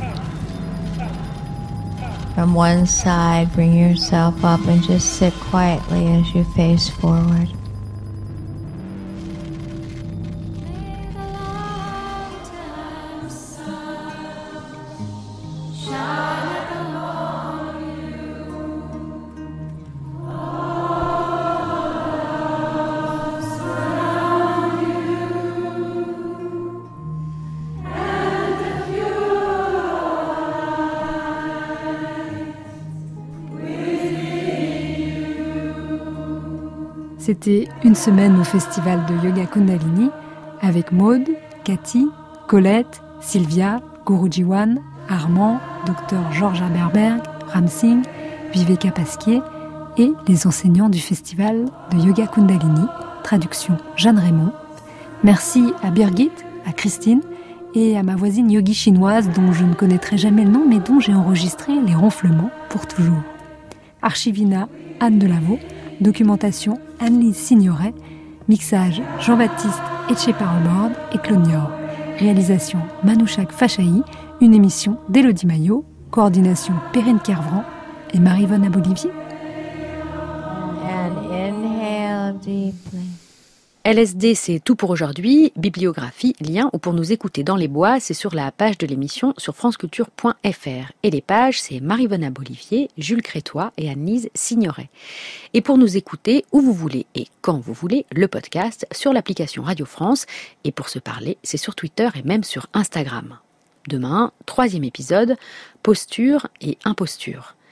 From one side, bring yourself up and just sit quietly as you face forward. C'était une semaine au festival de yoga Kundalini avec Maude, Cathy, Colette, Sylvia, Gurujiwan, Armand, docteur Georges Aberberg, Ramsing, Viveka Pasquier et les enseignants du festival de yoga Kundalini, traduction Jeanne Raymond. Merci à Birgit, à Christine et à ma voisine yogi chinoise dont je ne connaîtrai jamais le nom mais dont j'ai enregistré les ronflements pour toujours. Archivina, Anne Delavaux, documentation Anne-Lise Signoret, mixage Jean-Baptiste Etcheparobord et Claude Niort. Réalisation Manouchak Fachaï, une émission d'Élodie Maillot, coordination Perrine Kervran et Marie-Vonne Abolivier. And inhale deeply. L S D, c'est tout pour aujourd'hui. Bibliographie, lien ou pour nous écouter dans les bois, c'est sur la page de l'émission sur franceculture point f r. Et les pages, c'est Marie-Vonne Abolivier, Jules Crétois et Anne-Lise Signoret. Et pour nous écouter où vous voulez et quand vous voulez, le podcast sur l'application Radio France. Et pour se parler, c'est sur Twitter et même sur Instagram. Demain, troisième épisode, posture et imposture.